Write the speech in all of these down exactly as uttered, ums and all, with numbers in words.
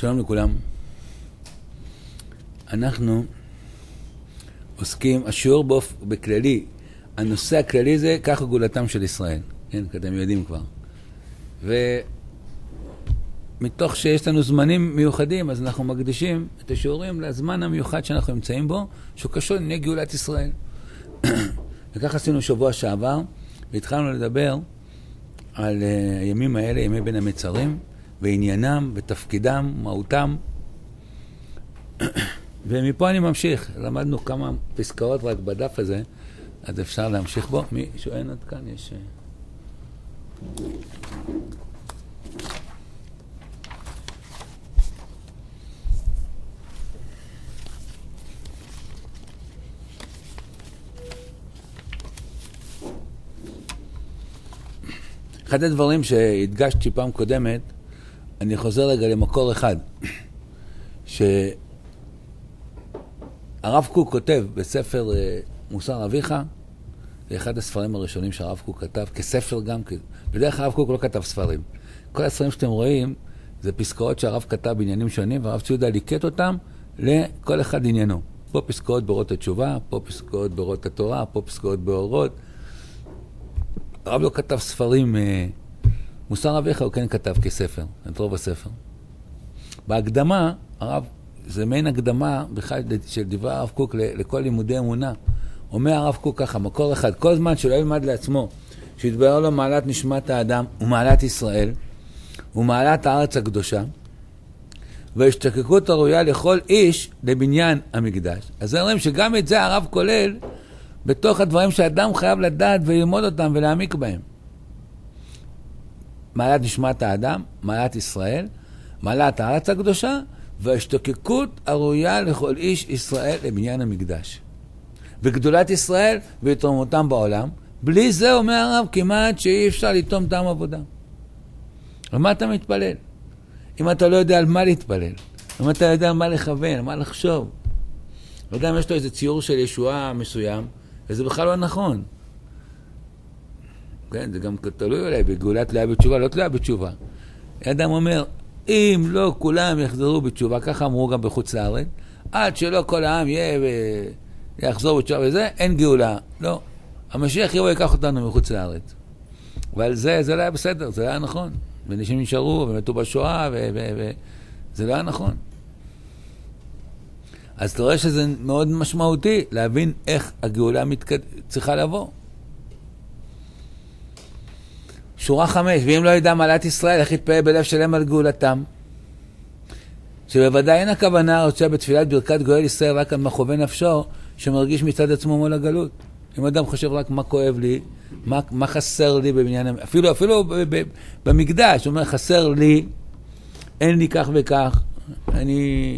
שלום לכולם. אנחנו עוסקים, השיעור באופ... בכללי, הנושא הכללי זה ככה גאולתם של ישראל. כן, כי אתם יודעים כבר. ומתוך שיש לנו זמנים מיוחדים, אז אנחנו מקדישים את השיעורים לזמן המיוחד שאנחנו נמצאים בו, שהוא קשור לענייני גאולת ישראל. וכך עשינו שבוע שעבר, והתחלנו לדבר על uh, הימים האלה, ימי בין המצרים, ועניינם, ותפקידם, מהותם. ומפה אני ממשיך. למדנו כמה פסקאות רק בדף הזה, אז אפשר להמשיך בו. מי שואל עד כאן? יש... אחד הדברים שהדגשתי פעם קודמת, אני חוזר רגע למקור אחד, שהרב קוק כותב בספר מוסר אביך, זה אחד הספרים הראשונים שהרב קוק כתב, כספר גם, בדרך הרב קוק לא כתב ספרים. כל הספרים שאתם רואים, זה פסקאות שהרב כתב בעניינים שונים, והרב ציודה ליקט אותם לכל אחד עניינו. פה פסקאות באורות התשובה, פה פסקאות באורות התורה, פה פסקאות באורות. הרב לא כתב ספרים, מוסר אביך הוא כן כתב כספר, את רוב הספר. בהקדמה, הרב, זה מעין הקדמה בכלל של דברי הרב קוק לכל לימודי אמונה. אומר הרב קוק ככה, מקור אחד, כל זמן שלא ילמד לעצמו, שיתבהר לו מעלת נשמת האדם ומעלת ישראל, ומעלת הארץ הקדושה, והשתקקות הראויה לכל איש לבניין המקדש. אז אומרים שגם את זה הרב כולל, בתוך הדברים שאדם חייב לדעת וללמוד אותם ולהעמיק בהם. מעלת נשמת האדם, מעלת ישראל, מעלת הארץ הקדושה, וההשתוקקות הראויה לכל איש ישראל לבניין המקדש. וגדולת ישראל ויתרומותם בעולם, בלי זה אומר הרב כמעט שאי אפשר לתרום תם עבודה. על מה אתה מתפלל? אם אתה לא יודע על מה להתפלל, אם אתה יודע על מה לכוון, על מה לחשוב. לא יודע אם יש לו איזה ציור של ישועה מסוים, וזה בכלל לא נכון. כן, זה גם תלוי אולי, בגאולה תלויה בתשובה, לא תלויה בתשובה. אדם אומר, אם לא כולם יחזרו בתשובה, ככה אמרו גם בחוץ לארץ, עד שלא כל העם יהיה ויחזור בתשובה וזה, אין גאולה. לא. המשיח יבוא ייקח אותנו מחוץ לארץ. אבל זה, זה לא היה בסדר, זה לא היה נכון. ואנשים נשארו ומתו בשואה, וזה לא היה נכון. אז אתה רואה שזה מאוד משמעותי להבין איך הגאולה מתקד... צריכה לבוא. שורה חמש, ואם לא ידע מעלת ישראל, איך יתפעל בלב שלם על גאולתם? שבוודאי אין הכוונה רוצה בתפילת ברכת גואל ישראל רק על מחווה נפשו, שמרגיש מצד עצמו מול הגלות. אם אדם חושב רק מה כואב לי, מה, מה חסר לי בבניין, אפילו, אפילו ב, ב, במקדש, הוא אומר חסר לי, אין לי כך וכך, אני...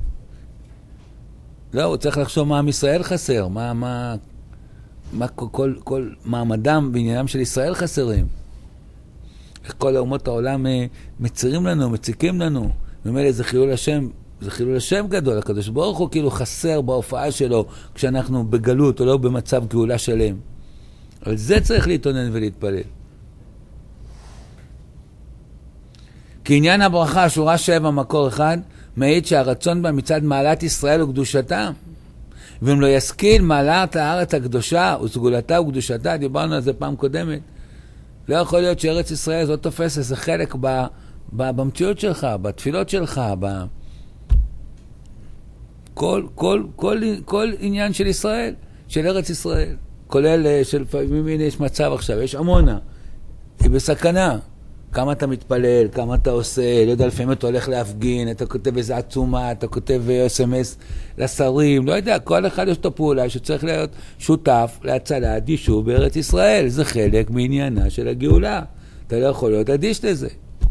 לא, הוא צריך לחשוב מה עם ישראל חסר, מה, מה, מה כל, כל, כל מעמדם בעניינם של ישראל חסרים. איך כל אומות העולם מצירים לנו, מציקים לנו. ממילא זה חילול השם, זה חילול השם גדול. הקדוש ברוך הוא כאילו חסר בהופעה שלו כשאנחנו בגלות או לא במצב גאולה שלם. אבל זה צריך להתאונן ולהתפלל. כי עניין הברכה, שורה שבע, מקור אחד, מעיד שהרצון בה מצד מעלת ישראל וקדושתה. ואם לא ישכיל מעלת הארץ הקדושה וסגולתה וקדושתה, דיברנו על זה פעם קודמת, לא יכול להיות שארץ ישראל זאת תופס איזה חלק ב, ב, במציאות שלך, בתפילות שלך, ב... כל, כל, כל, כל עניין של ישראל, של ארץ ישראל, כולל שלפעמים יש מצב עכשיו, יש עמונה, היא בסכנה, כמה אתה מתפלל, כמה אתה עושה, לא יודע, לפעמים אתה הולך להפגין, אתה כותב איזה עצומה, אתה כותב אס אם אס לשרים, לא יודע, כל אחד יש את הפעולה שצריך להיות שותף להצלת יישוב בארץ ישראל. זה חלק מעניינה של הגאולה. אתה לא יכול להיות אדיש לזה.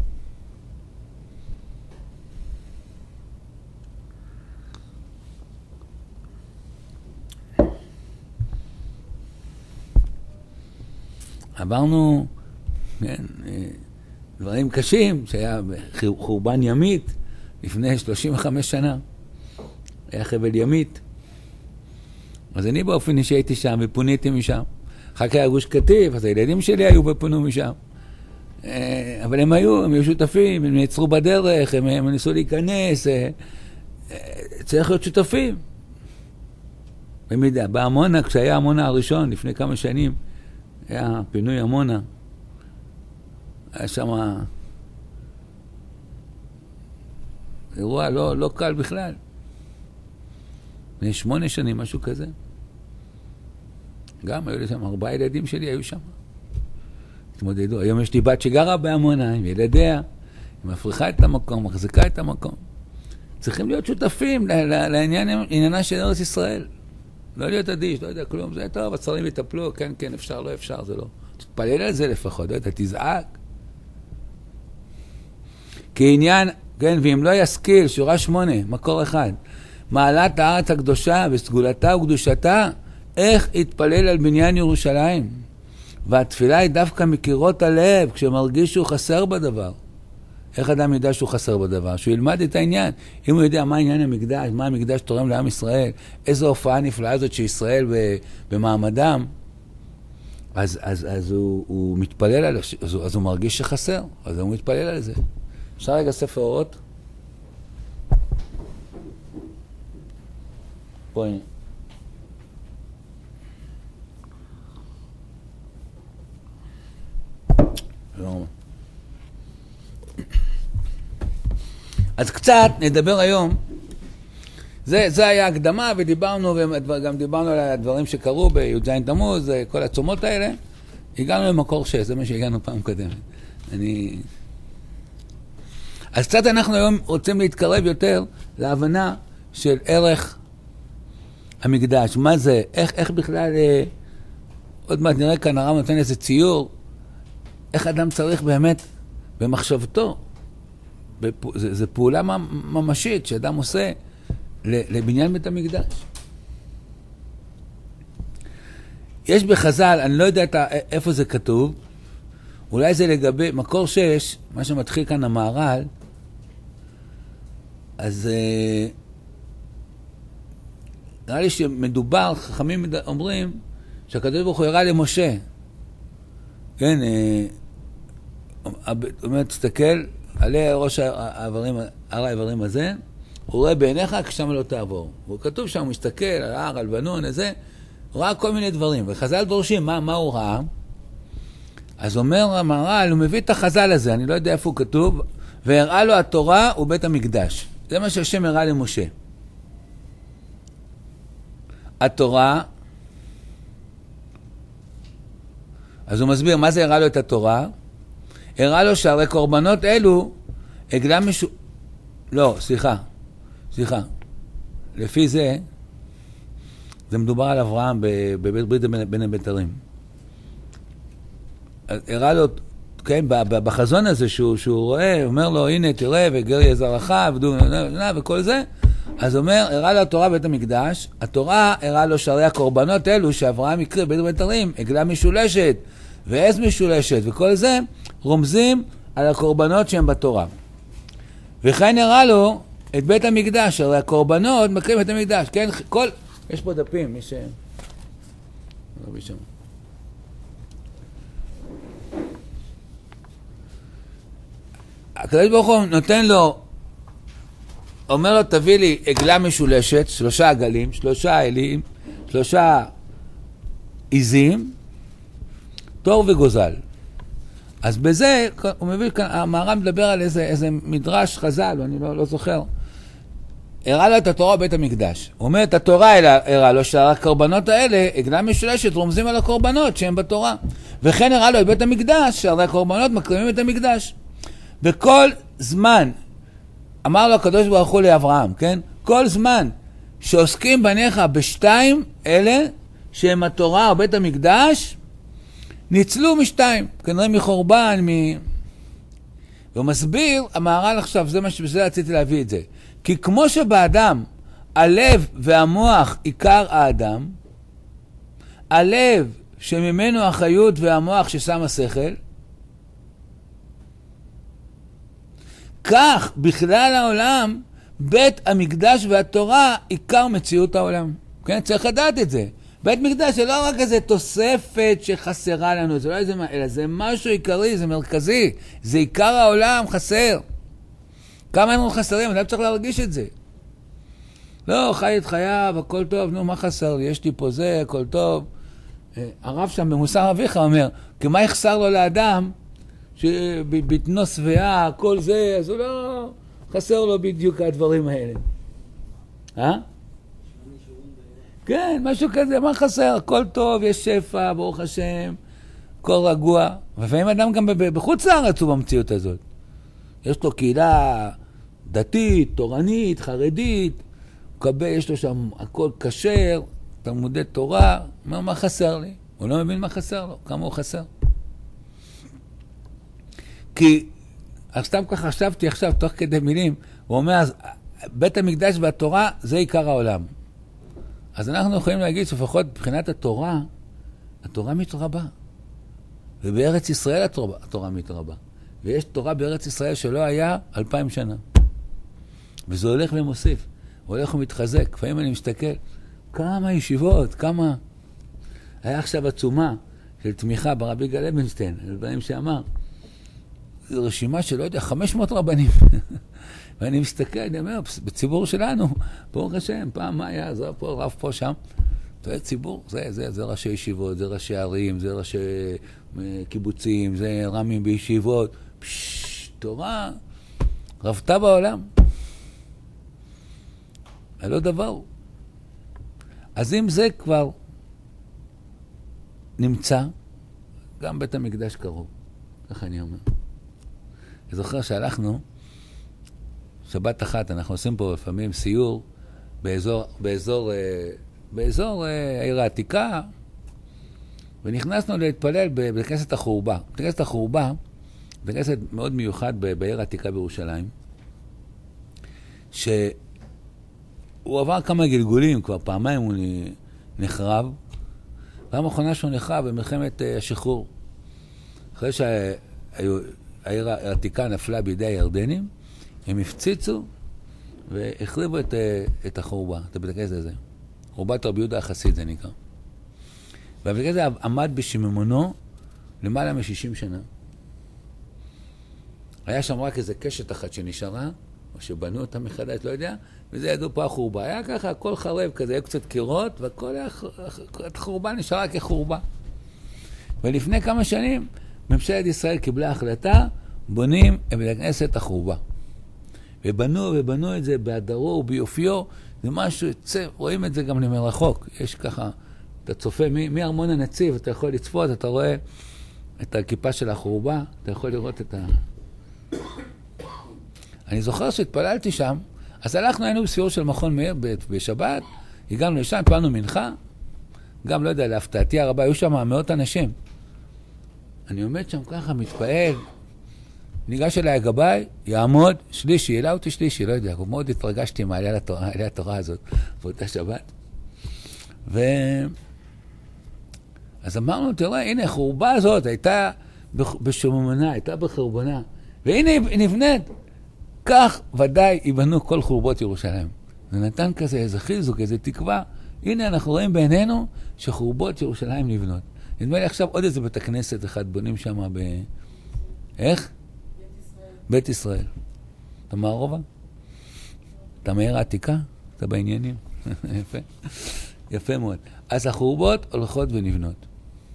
עברנו, כן, דברים קשים, שהיה חורבן ימית לפני שלושים וחמש שנה. היה חבל ימית. אז אני באופן אישי הייתי שם ופוניתי משם. אחר כך היה גוש קטיף, אז הילדים שלי היו ופונו משם. אבל הם היו, הם היו שותפים, הם נעצרו בדרך, הם, הם ניסו להיכנס, צריך להיות שותפים. במידה, בעמונה, כשהיה עמונה הראשון, לפני כמה שנים, היה פינוי עמונה, היה שם אירוע לא, לא קל בכלל. לפני שמונה שנים, משהו כזה. גם היו לי שם, ארבעה ילדים שלי היו שם. התמודדו. היום יש לי בת שגרה בעמונה, עם ילדיה, היא מפריחה את המקום, מחזיקה את המקום. צריכים להיות שותפים לעניין, עניינה של ארץ ישראל. לא להיות אדיש, לא יודע כלום, זה טוב, הצרים יטפלו, כן, כן, אפשר, לא אפשר, זה לא. תתפלל על זה לפחות, לא יודע, תזעק. כי עניין, כן, ואם לא ישכיל, שורה שמונה, מקור אחד, מעלת הארץ הקדושה וסגולתה וקדושתה, איך יתפלל על בניין ירושלים? והתפילה היא דווקא מקירות הלב, כשמרגיש שהוא חסר בדבר. איך אדם ידע שהוא חסר בדבר? שהוא ילמד את העניין. אם הוא יודע מה העניין המקדש, מה המקדש תורם לעם ישראל, איזו הופעה נפלאה הזאת שישראל במעמדם, אז, אז, אז הוא, הוא מתפלל על זה, אז, אז הוא מרגיש שחסר, אז הוא מתפלל על זה. אפשר רגע ספר אורות? פה הנה. אז קצת נדבר היום, זה, זה היה הקדמה ודיברנו, וגם דיברנו על הדברים שקרו בי"ז תמוז, כל הצומות האלה, הגענו למקור שש, זה מה שהגענו פעם קודמת. אני... אז קצת אנחנו היום רוצים להתקרב יותר להבנה של ערך המקדש, מה זה, איך, איך בכלל, אה, עוד מעט נראה כאן הרב נותן איזה ציור, איך אדם צריך באמת במחשבתו, בפ... זה, זה פעולה ממשית שאדם עושה לבניין בית המקדש. יש בחז"ל, אני לא יודע איפה זה כתוב, אולי זה לגבי מקור שש, מה שמתחיל כאן המהר"ל, אז נראה לי שמדובר, חכמים אומרים, שהקדוש ברוך הוא הראה למשה, כן, אומרת, תסתכל, עלי ראש העברים, הר העברים הזה, הוא רואה בעיניך כשם לא תעבור. והוא כתוב שם, הוא מסתכל על הר, על בנון, הזה, הוא ראה כל מיני דברים. וחז"ל דורשים, מה, מה הוא ראה? אז אומר המהר"ל, הוא מביא את החז"ל הזה, אני לא יודע איפה הוא כתוב, והראה לו התורה ובית המקדש. זה מה שהשם הראה למשה. התורה, אז הוא מסביר, מה זה הראה לו את התורה? הראה לו שהרי קורבנות אלו, הגלה משו... לא, סליחה, סליחה. לפי זה, זה מדובר על אברהם בבית ברית בין הבתרים. הראה לו, כן, בחזון הזה שהוא, שהוא רואה, אומר לו, הנה תראה, וגר יהיה זרעך, וכל זה, אז אומר, הראה לו התורה בית המקדש, התורה הראה לו שהרי הקורבנות אלו שאברהם יקריא בית הבתרים, הגלה משולשת, ועז משולשת, וכל זה רומזים על הקורבנות שהם בתורה. וכן הראה לו את בית המקדש, הרי הקורבנות מקרים את המקדש, כן, כל, יש פה דפים, מי ש... רבי שם. הקדוש ברוך הוא נותן לו, אומר לו, תביא לי עגלה משולשת, שלושה עגלים, שלושה אלים, שלושה עיזים, תור וגוזל. אז בזה, הוא מביא כאן, המהר"ל מדבר על איזה, איזה מדרש חז"ל, אני לא, לא זוכר. הראה לו את התורה בבית המקדש. הוא אומר, את התורה הראה לו שהקורבנות האלה, עגלה משולשת, רומזים על הקורבנות שהם בתורה. וכן הראה לו את בית המקדש, שהרי הקורבנות מקרימים את המקדש. וכל זמן, אמר לו הקדוש ברוך הוא לאברהם, כן? כל זמן שעוסקים בניך בשתיים אלה, שהם התורה או בית המקדש, ניצלו משתיים, כנראה מחורבן, מ... והוא מסביר, המהר"ל עכשיו, זה מה שבזה רציתי להביא את זה. כי כמו שבאדם, הלב והמוח עיקר האדם, הלב שממנו החיות והמוח ששם השכל, כך בכלל העולם, בית המקדש והתורה עיקר מציאות העולם. כן? צריך לדעת את זה. בית מקדש זה לא רק איזה תוספת שחסרה לנו, זה לא איזה, אלא זה משהו עיקרי, זה מרכזי, זה עיקר העולם חסר. כמה אנחנו חסרים, אדם צריך להרגיש את זה. לא, חי את חייו, הכל טוב, נו, מה חסר לי? יש לי פה זה, הכל טוב. הרב שם במוסר אביך אומר, כי מה יחסר לו לאדם שבטנו שבעה, הכל זה, אז הוא לא חסר לו בדיוק הדברים האלה. אה? כן, משהו כזה, מה חסר? הכל טוב, יש שפע, ברוך השם, הכל רגוע. ולפעמים אדם גם בחוץ לארץ הוא במציאות הזאת. יש לו קהילה דתית, תורנית, חרדית, קבל, יש לו שם הכל כשר, תלמודי תורה, מה, מה חסר לי? הוא לא מבין מה חסר לו, כמה הוא חסר. כי, סתם ככה חשבתי עכשיו, תוך כדי מילים, הוא אומר, אז, בית המקדש והתורה זה עיקר העולם. אז אנחנו יכולים להגיד שלפחות מבחינת התורה, התורה מתרבה. ובארץ ישראל התורה, התורה מתרבה. ויש תורה בארץ ישראל שלא היה אלפיים שנה. וזה הולך ומוסיף. הוא הולך ומתחזק. לפעמים אני מסתכל, כמה ישיבות, כמה... היה עכשיו עצומה של תמיכה ברבי יגאל לוינשטיין, על דברים שאמר. זו רשימה של, לא יודע, חמש מאות רבנים. ואני מסתכל, אני אומר, בציבור שלנו, ברוך השם, פעם מה היה, זה פה, רב פה, שם. זה ציבור, זה, זה, זה ראשי ישיבות, זה ראשי ערים, זה ראשי קיבוצים, זה רמים בישיבות. פשש, תורה רבתה בעולם. לא דבר. אז אם זה כבר נמצא, גם בית המקדש קרוב. ככה אני אומר. אני זוכר שהלכנו, שבת אחת, אנחנו עושים פה לפעמים סיור באזור, באזור, באזור העיר העתיקה, ונכנסנו להתפלל בבית כנסת החורבה. בית כנסת החורבה, בית כנסת מאוד מיוחד בעיר העתיקה בירושלים, שהוא עבר כמה גלגולים, כבר פעמיים הוא נחרב, פעם האחרונה שהוא נחרב במלחמת השחרור. אחרי שהעיר העתיקה נפלה בידי הירדנים, הם הפציצו והחריבו את, את החורבה, את הבית הכנסת הזה. חורבת רבי יהודה החסיד זה נקרא. והבית הכנסת עמד בשיממונו למעלה מ-שישים שנה. היה שם רק איזה קשת אחת שנשארה, או שבנו אותה מחדש, לא יודע, וזה ידעו פה החורבה. היה ככה, הכל חרב כזה, היו קצת קירות, והכל היה, החורבה נשארה כחורבה. ולפני כמה שנים, ממשלת ישראל קיבלה החלטה, בונים את בית הכנסת החורבה. ובנו ובנו את זה בהדרו וביופיו, זה משהו, צא, רואים את זה גם למרחוק. יש ככה, אתה צופה מארמון הנציב, אתה יכול לצפות, אתה רואה את הכיפה של החורבה, אתה יכול לראות את ה... אני זוכר שהתפללתי שם, אז הלכנו, היינו בסיור של מכון מאיר בשבת, הגענו לשם, התפללנו מנחה, גם לא יודע, להפתעתי הרבה, היו שם מאות אנשים. אני עומד שם ככה, מתפעל, ניגש אליי הגבאי, יעמוד, שלישי, העלה אותי שלישי, לא יודע, מאוד התרגשתי מעלה לתורה, עליה התורה הזאת, באותה שבת. ו... אז אמרנו, תראה, הנה, החורבה הזאת הייתה בשוממנה, הייתה בחרבונה, והנה היא נבנית. כך ודאי ייבנו כל חורבות ירושלים. זה נתן כזה איזה חיזוק, איזה תקווה. הנה אנחנו רואים בעינינו שחורבות ירושלים נבנות. נדמה לי עכשיו עוד איזה בית הכנסת אחד בונים שם ב... איך? בית ישראל. בית ישראל. אתה מערובה? אתה מהעיר העתיקה? אתה בעניינים? יפה. יפה מאוד. אז החורבות הולכות ונבנות.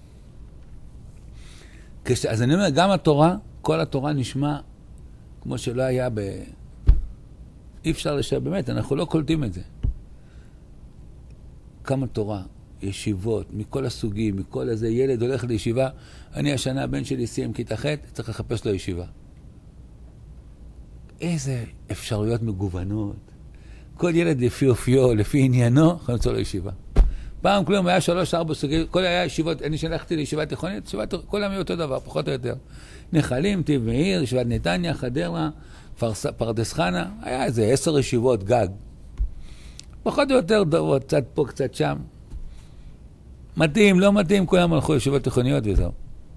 כש... אז אני אומר, גם התורה, כל התורה נשמע כמו שלא היה ב... אי אפשר לשאר, באמת, אנחנו לא קולטים את זה. כמה תורה, ישיבות, מכל הסוגים, מכל הזה, ילד הולך לישיבה, אני השנה, הבן שלי סיים כיתה ח', צריך לחפש לו ישיבה. איזה אפשרויות מגוונות. כל ילד לפי אופיו, לפי עניינו, יכול למצוא לו ישיבה. פעם כלום היה שלוש, ארבע סוגים, כל היה ישיבות, אני שלחתי לישיבה תיכונית, ישיבת, כל היה אותו דבר, פחות או יותר. נחלים, טיב מאיר, ישיבת נתניה, חדרה, פרס, פרדס חנה, היה איזה עשר ישיבות גג. פחות או יותר דורות, קצת פה, קצת שם. מתאים, לא מתאים, כולם הלכו ישיבות תיכוניות וזהו.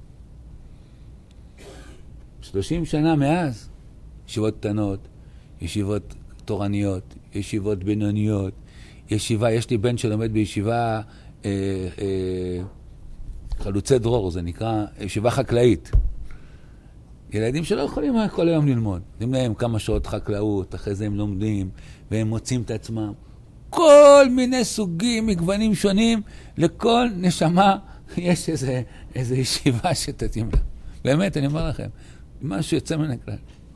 שלושים שנה מאז, ישיבות קטנות, ישיבות תורניות, ישיבות בינוניות, ישיבה, יש לי בן שלומד בישיבה אה, אה, חלוצי דרור, זה נקרא ישיבה חקלאית. ילדים שלא יכולים כל היום ללמוד. יודעים להם כמה שעות חקלאות, אחרי זה הם לומדים, והם מוצאים את עצמם. כל מיני סוגים, מגוונים שונים, לכל נשמה יש איזה, איזה ישיבה שתתאים לה. באמת, אני אומר לכם, משהו יוצא מן הכלל.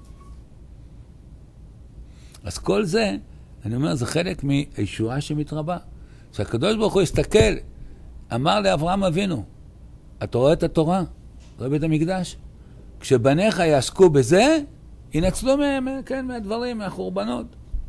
אז כל זה, אני אומר, זה חלק מהישועה שמתרבה. שהקדוש ברוך הוא הסתכל, אמר לאברהם אבינו, אתה רואה את התורה? רואה בית המקדש? כשבניך יעסקו בזה, ינצלו מהם, כן, מהדברים, מהחורבנות.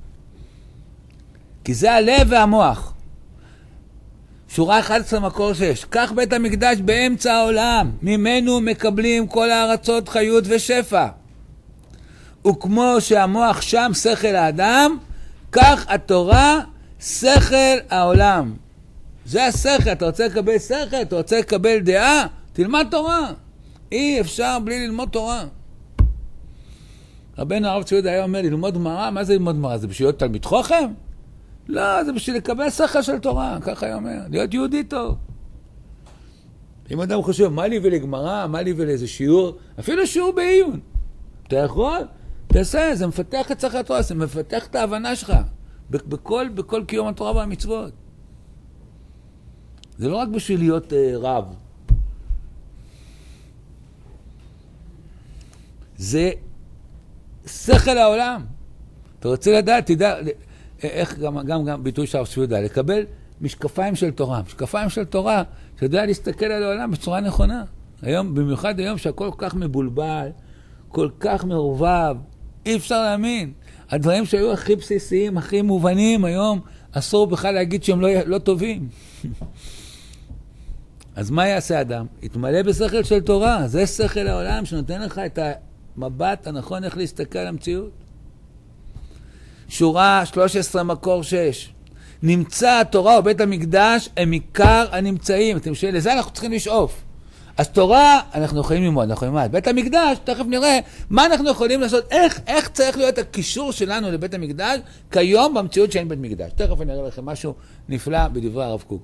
כי זה הלב והמוח. שורה אחת עשרה מקור שש. כך בית המקדש באמצע העולם, ממנו מקבלים כל הארצות חיות ושפע. וכמו שהמוח שם שכל האדם, כך התורה שכל העולם. זה השכל, אתה רוצה לקבל שכל, אתה רוצה לקבל דעה, תלמד תורה. אי אפשר בלי ללמוד תורה. רבנו הרב צבי יהודה היה אומר, ללמוד גמרא, מה זה ללמוד גמרא? זה בשביל להיות תלמיד חכם? לא, זה בשביל לקבל שכל של תורה, ככה היה אומר, להיות יהודי טוב. אם אדם חושב, מה לי ולגמרא, מה לי ולאיזה שיעור, אפילו שיעור בעיון. אתה יכול? תעשה, זה מפתח את שכל התורה, זה מפתח את ההבנה שלך, בכל, בכל קיום התורה והמצוות. זה לא רק בשביל להיות uh, רב. זה שכל העולם. אתה רוצה לדעת, תדע, איך גם, גם, גם ביטוי שהרב צבי יהודה, לקבל משקפיים של תורה. משקפיים של תורה, שיודע להסתכל על העולם בצורה נכונה. היום, במיוחד היום שהכל כל כך מבולבל, כל כך מעורבב, אי אפשר להאמין. הדברים שהיו הכי בסיסיים, הכי מובנים, היום אסור בכלל להגיד שהם לא, לא טובים. אז מה יעשה אדם? יתמלא בשכל של תורה. זה שכל העולם שנותן לך את המבט הנכון איך להסתכל על המציאות. שורה שלוש עשרה מקור שש. נמצא התורה ובית המקדש הם עיקר הנמצאים. אתם שואלים, לזה אנחנו צריכים לשאוף. אז תורה אנחנו יכולים ללמוד, אנחנו יכולים ללמוד. בית המקדש, תכף נראה מה אנחנו יכולים לעשות, איך, איך צריך להיות הקישור שלנו לבית המקדש כיום במציאות שאין בית מקדש. תכף אני אראה לכם משהו נפלא בדברי הרב קוק.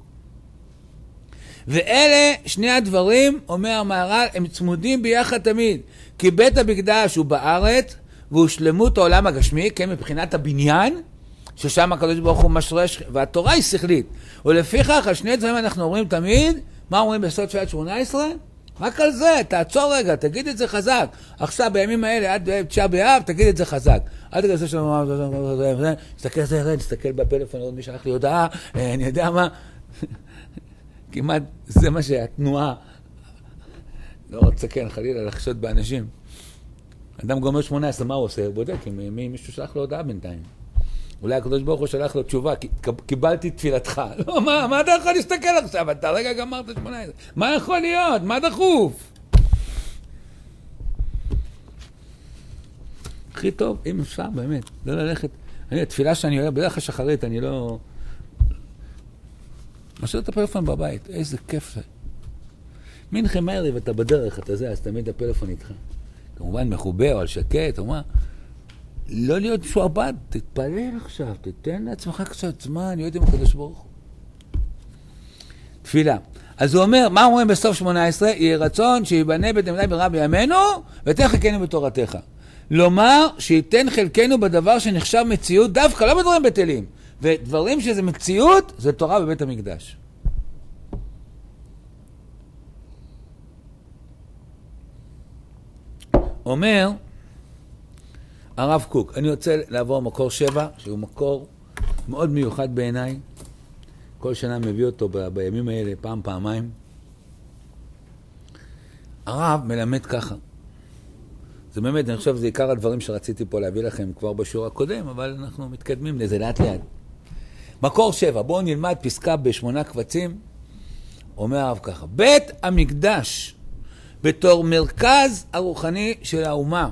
ואלה שני הדברים, אומר המהר"ל, הם צמודים ביחד תמיד. כי בית המקדש הוא בארץ, והוא שלמות העולם הגשמי, כן, מבחינת הבניין, ששם הקדוש ברוך הוא משרש, והתורה היא שכלית. ולפיכך, על שני דברים אנחנו אומרים תמיד, מה אומרים בסוד תפילת שמונה עשרה? רק על זה, תעצור רגע, תגיד את זה חזק. עכשיו, בימים האלה, עד תשעה באב, תגיד את זה חזק. עד כזה שלנו, תסתכל על זה, תסתכל בפלאפון, עוד מי שלח לי הודעה, אני יודע מה, כמעט זה מה שהתנועה, לא רוצה כן, חלילה, לחשוד באנשים. אדם גומר שמונה עשרה, מה הוא עושה? הוא בודק אם מישהו שלח לו הודעה בינתיים. אולי הקדוש ברוך הוא שלח לו תשובה, קיבלתי תפילתך. לא, מה, מה אתה יכול להסתכל עכשיו? אתה רגע גמרת שמונה עשרה. מה יכול להיות? מה דחוף? הכי טוב, אם אפשר, באמת, לא ללכת. אני, התפילה שאני אוהב, בדרך השחרית, אני לא... משאיר את הפלאפון בבית, איזה כיף זה. מנחם ערב, אתה בדרך, אתה זה, אז תמיד הפלאפון איתך. כמובן מחובר, על שקט, או מה. לא להיות משועבד, תתפלל עכשיו, תתן לעצמך קצת זמן, להיות עם הקדוש ברוך הוא. תפילה. אז הוא אומר, מה אומרים בסוף שמונה עשרה? יהיה רצון שיבנה בית המקדש במהרה בימינו, ותן חלקנו בתורתך. לומר שייתן חלקנו בדבר שנחשב מציאות, דווקא לא בדברים בטלים. ודברים שזה מציאות, זה תורה בבית המקדש. אומר הרב קוק, אני רוצה לעבור מקור שבע, שהוא מקור מאוד מיוחד בעיניי. כל שנה מביא אותו ב- בימים האלה, פעם, פעמיים. הרב מלמד ככה. זה באמת, אני חושב, זה עיקר הדברים שרציתי פה להביא לכם כבר בשיעור הקודם, אבל אנחנו מתקדמים לזה לאט לאט. מקור שבע, בואו נלמד פסקה בשמונה קבצים. אומר הרב ככה, בית המקדש בתור מרכז הרוחני של האומה,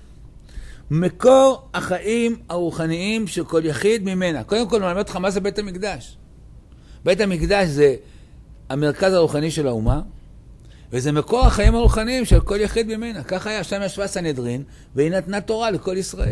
מקור החיים הרוחניים של כל יחיד ממנה. קודם כל, אני אומר לך מה זה בית המקדש. בית המקדש זה המרכז הרוחני של האומה, וזה מקור החיים הרוחניים של כל יחיד ממנה. ככה היה, שם ישבה סנהדרין, והיא נתנה תורה לכל ישראל.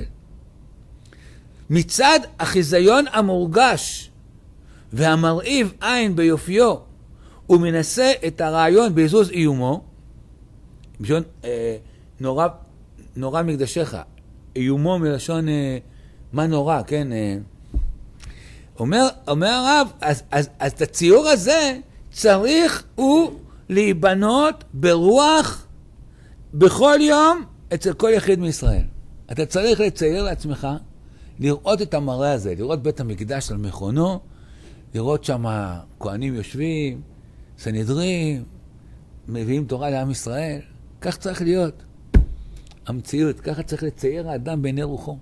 מצד החיזיון המורגש והמרהיב עין ביופיו הוא מנסה את הרעיון בעזוז איומו, בשביל אה, נורא, נורא מקדשך, איומו מלשון אה, מה נורא, כן? אה, אומר, אומר הרב, אז, אז, אז את הציור הזה צריך הוא להיבנות ברוח בכל יום אצל כל יחיד מישראל. אתה צריך לצייר לעצמך, לראות את המראה הזה, לראות בית המקדש על מכונו, לראות שם כהנים יושבים, סנהדרין, מביאים תורה לעם ישראל. כך צריך להיות. המציאות, ככה צריך לצייר האדם בעיני רוחו.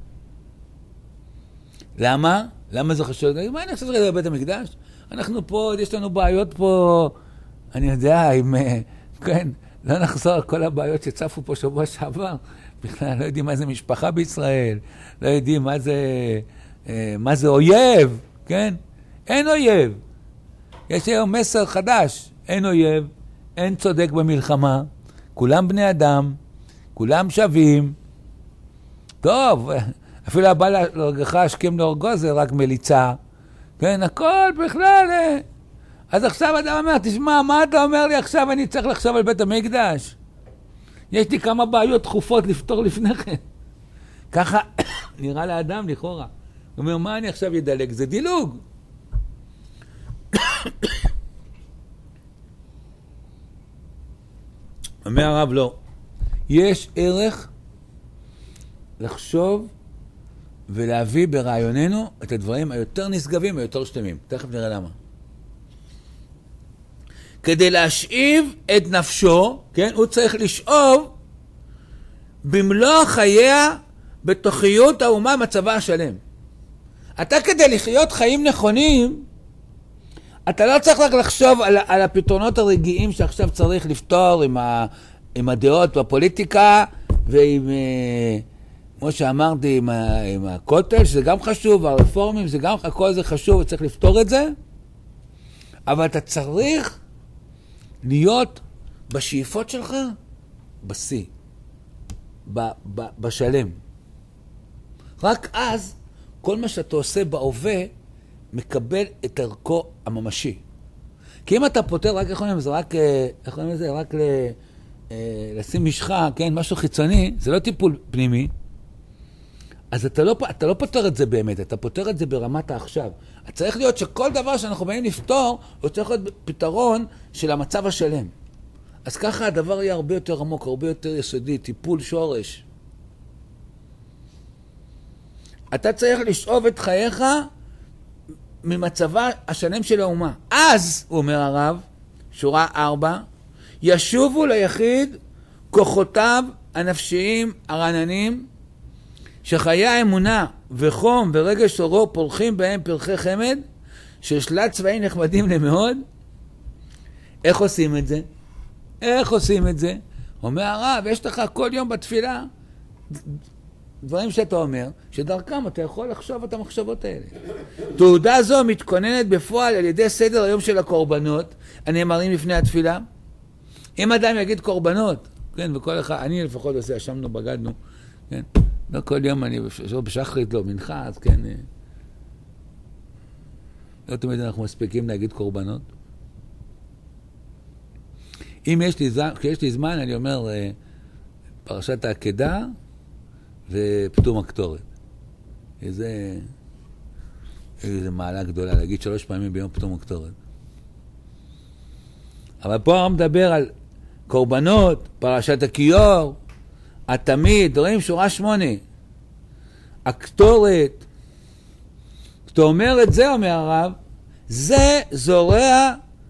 למה? למה זה חשוב? מה אני חושב לדבר בבית המקדש? אנחנו פה, יש לנו בעיות פה, אני יודע, עם, כן, לא נחזור על כל הבעיות שצפו פה שבוע שעבר. בכלל לא יודעים מה זה משפחה בישראל, לא יודעים מה זה, מה זה אויב, כן? אין אויב. יש היום מסר חדש, אין אויב, אין צודק במלחמה, כולם בני אדם, כולם שווים. טוב, אפילו הבא להורגך השכם להורגו זה רק מליצה. כן, הכל בכלל. אז עכשיו אדם אומר, תשמע, מה אתה אומר לי עכשיו? אני צריך לחשוב על בית המקדש. יש לי כמה בעיות דחופות לפתור לפני כן. ככה נראה לאדם לכאורה. הוא אומר, מה אני עכשיו ידלג? זה דילוג. אומר הרב, לא. יש ערך לחשוב ולהביא ברעיוננו את הדברים היותר נשגבים ויותר שלמים. תכף נראה למה. כדי להשאיב את נפשו, כן, הוא צריך לשאוב במלוא חייה בתוכיות האומה מצבה השלם. אתה כדי לחיות חיים נכונים, אתה לא צריך רק לחשוב על, על הפתרונות הרגעיים שעכשיו צריך לפתור עם, ה, עם הדעות בפוליטיקה ועם, כמו שאמרתי, עם, ה, עם הכותל, שזה גם חשוב, הרפורמים, זה גם, הכל זה חשוב וצריך לפתור את זה, אבל אתה צריך להיות בשאיפות שלך, בשיא, ב, ב, בשלם. רק אז, כל מה שאתה עושה בהווה, מקבל את ערכו הממשי. כי אם אתה פותר, רק איך אומרים, זה רק, איך אומרים זה, רק ל, לשים משחה, כן, משהו חיצוני, זה לא טיפול פנימי, אז אתה לא, אתה לא פותר את זה באמת, אתה פותר את זה ברמת העכשיו. אתה צריך להיות שכל דבר שאנחנו באים לפתור, הוא צריך להיות פתרון של המצב השלם. אז ככה הדבר יהיה הרבה יותר עמוק, הרבה יותר יסודי, טיפול שורש. אתה צריך לשאוב את חייך ממצבה השלם של האומה. אז, הוא אומר הרב, שורה ארבע, ישובו ליחיד כוחותיו הנפשיים הרעננים, שחיי האמונה וחום ורגש אורו פורחים בהם פרחי חמד, ששלט צבעים נחמדים למאוד. איך עושים את זה? איך עושים את זה? אומר הרב, יש לך כל יום בתפילה דברים שאתה אומר, שדרכם אתה יכול לחשוב את המחשבות האלה. תעודה זו מתכוננת בפועל על ידי סדר היום של הקורבנות, הנאמרים לפני התפילה. אם אדם יגיד קורבנות, כן, וכל אחד, אני לפחות עושה, ישמנו, בגדנו, כן, לא כל יום אני בשחרית לו מנחה, אז כן, לא תמיד אנחנו מספיקים להגיד קורבנות. אם יש לי זמן, כשיש לי זמן, אני אומר, פרשת העקדה ופטום הקטורת. איזה, איזה מעלה גדולה, להגיד שלוש פעמים ביום פטום הקטורת. אבל פה הוא מדבר על קורבנות, פרשת הכיור, התמיד, רואים שורה שמונה. הקטורת, כשאתה אומר את זה, אומר הרב, זה זורע,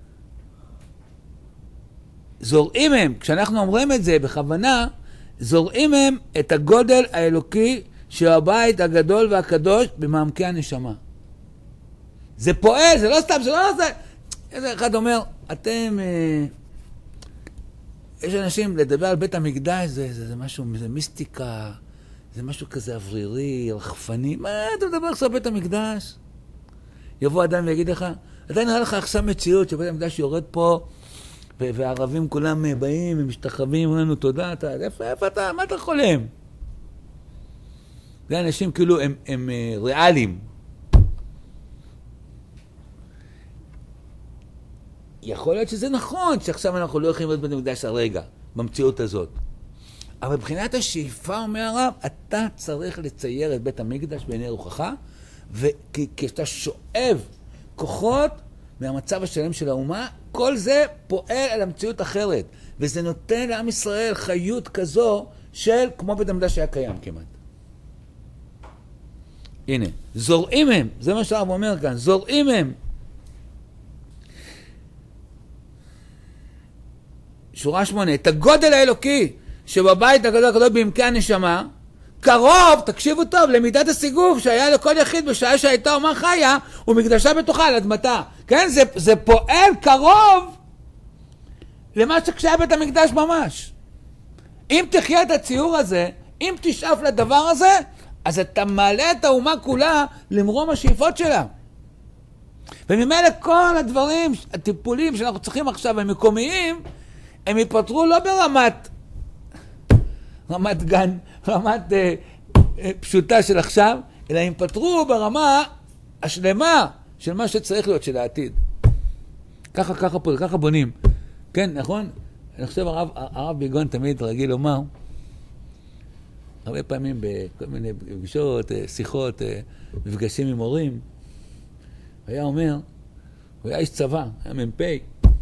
זורעים הם, כשאנחנו אומרים את זה בכוונה, זורעים הם את הגודל האלוקי של הבית הגדול והקדוש במעמקי הנשמה. זה פועל, זה לא סתם, זה לא זה. איזה אחד אומר, אתם, אה, יש אנשים לדבר על בית המקדש, זה, זה, זה משהו, זה מיסטיקה, זה משהו כזה אוורירי, רחפני. מה אתה מדבר עכשיו על בית המקדש? יבוא אדם ויגיד לך, עדיין נראה לך עכשיו מציאות שבית המקדש יורד פה, והערבים כולם באים ומשתחווים, אומרים לנו תודה, אתה, איפה, איפה אתה, מה אתה חולם? זה אנשים כאילו הם, הם ריאליים. יכול להיות שזה נכון שעכשיו אנחנו לא יכולים להיות בית המקדש הרגע, במציאות הזאת. אבל מבחינת השאיפה, אומר הרב, אתה צריך לצייר את בית המקדש בעיני רוחך, וכשאתה שואב כוחות מהמצב השלם של האומה, כל זה פועל על המציאות אחרת, וזה נותן לעם ישראל חיות כזו של כמו בית המקדש שהיה קיים כמעט. הנה, זורעים הם, זה מה שהרב אומר כאן, זורעים הם. שורה שמונה, את הגודל האלוקי שבבית הגדול הגדול בעמקי הנשמה, קרוב, תקשיבו טוב, למידת הסיגוף שהיה לכל יחיד בשעה שהייתה אומה חיה, ומקדשה בתוכה על אדמתה. כן, זה, זה פועל קרוב למה שכשהיה בית המקדש ממש. אם תחיה את הציור הזה, אם תשאף לדבר הזה, אז אתה מעלה את האומה כולה למרום השאיפות שלה. וממילא כל הדברים, הטיפולים שאנחנו צריכים עכשיו, הם מקומיים, הם ייפטרו לא ברמת רמת גן, רמת אה, אה, פשוטה של עכשיו, אלא הם ייפטרו ברמה השלמה של מה שצריך להיות, של העתיד. ככה, ככה, ככה בונים. כן, נכון? אני חושב, הרב, הרב ביגון תמיד רגיל לומר, הרבה פעמים בכל מיני פגישות, שיחות, מפגשים עם הורים, היה אומר, הוא היה איש צבא, היה מ"פ.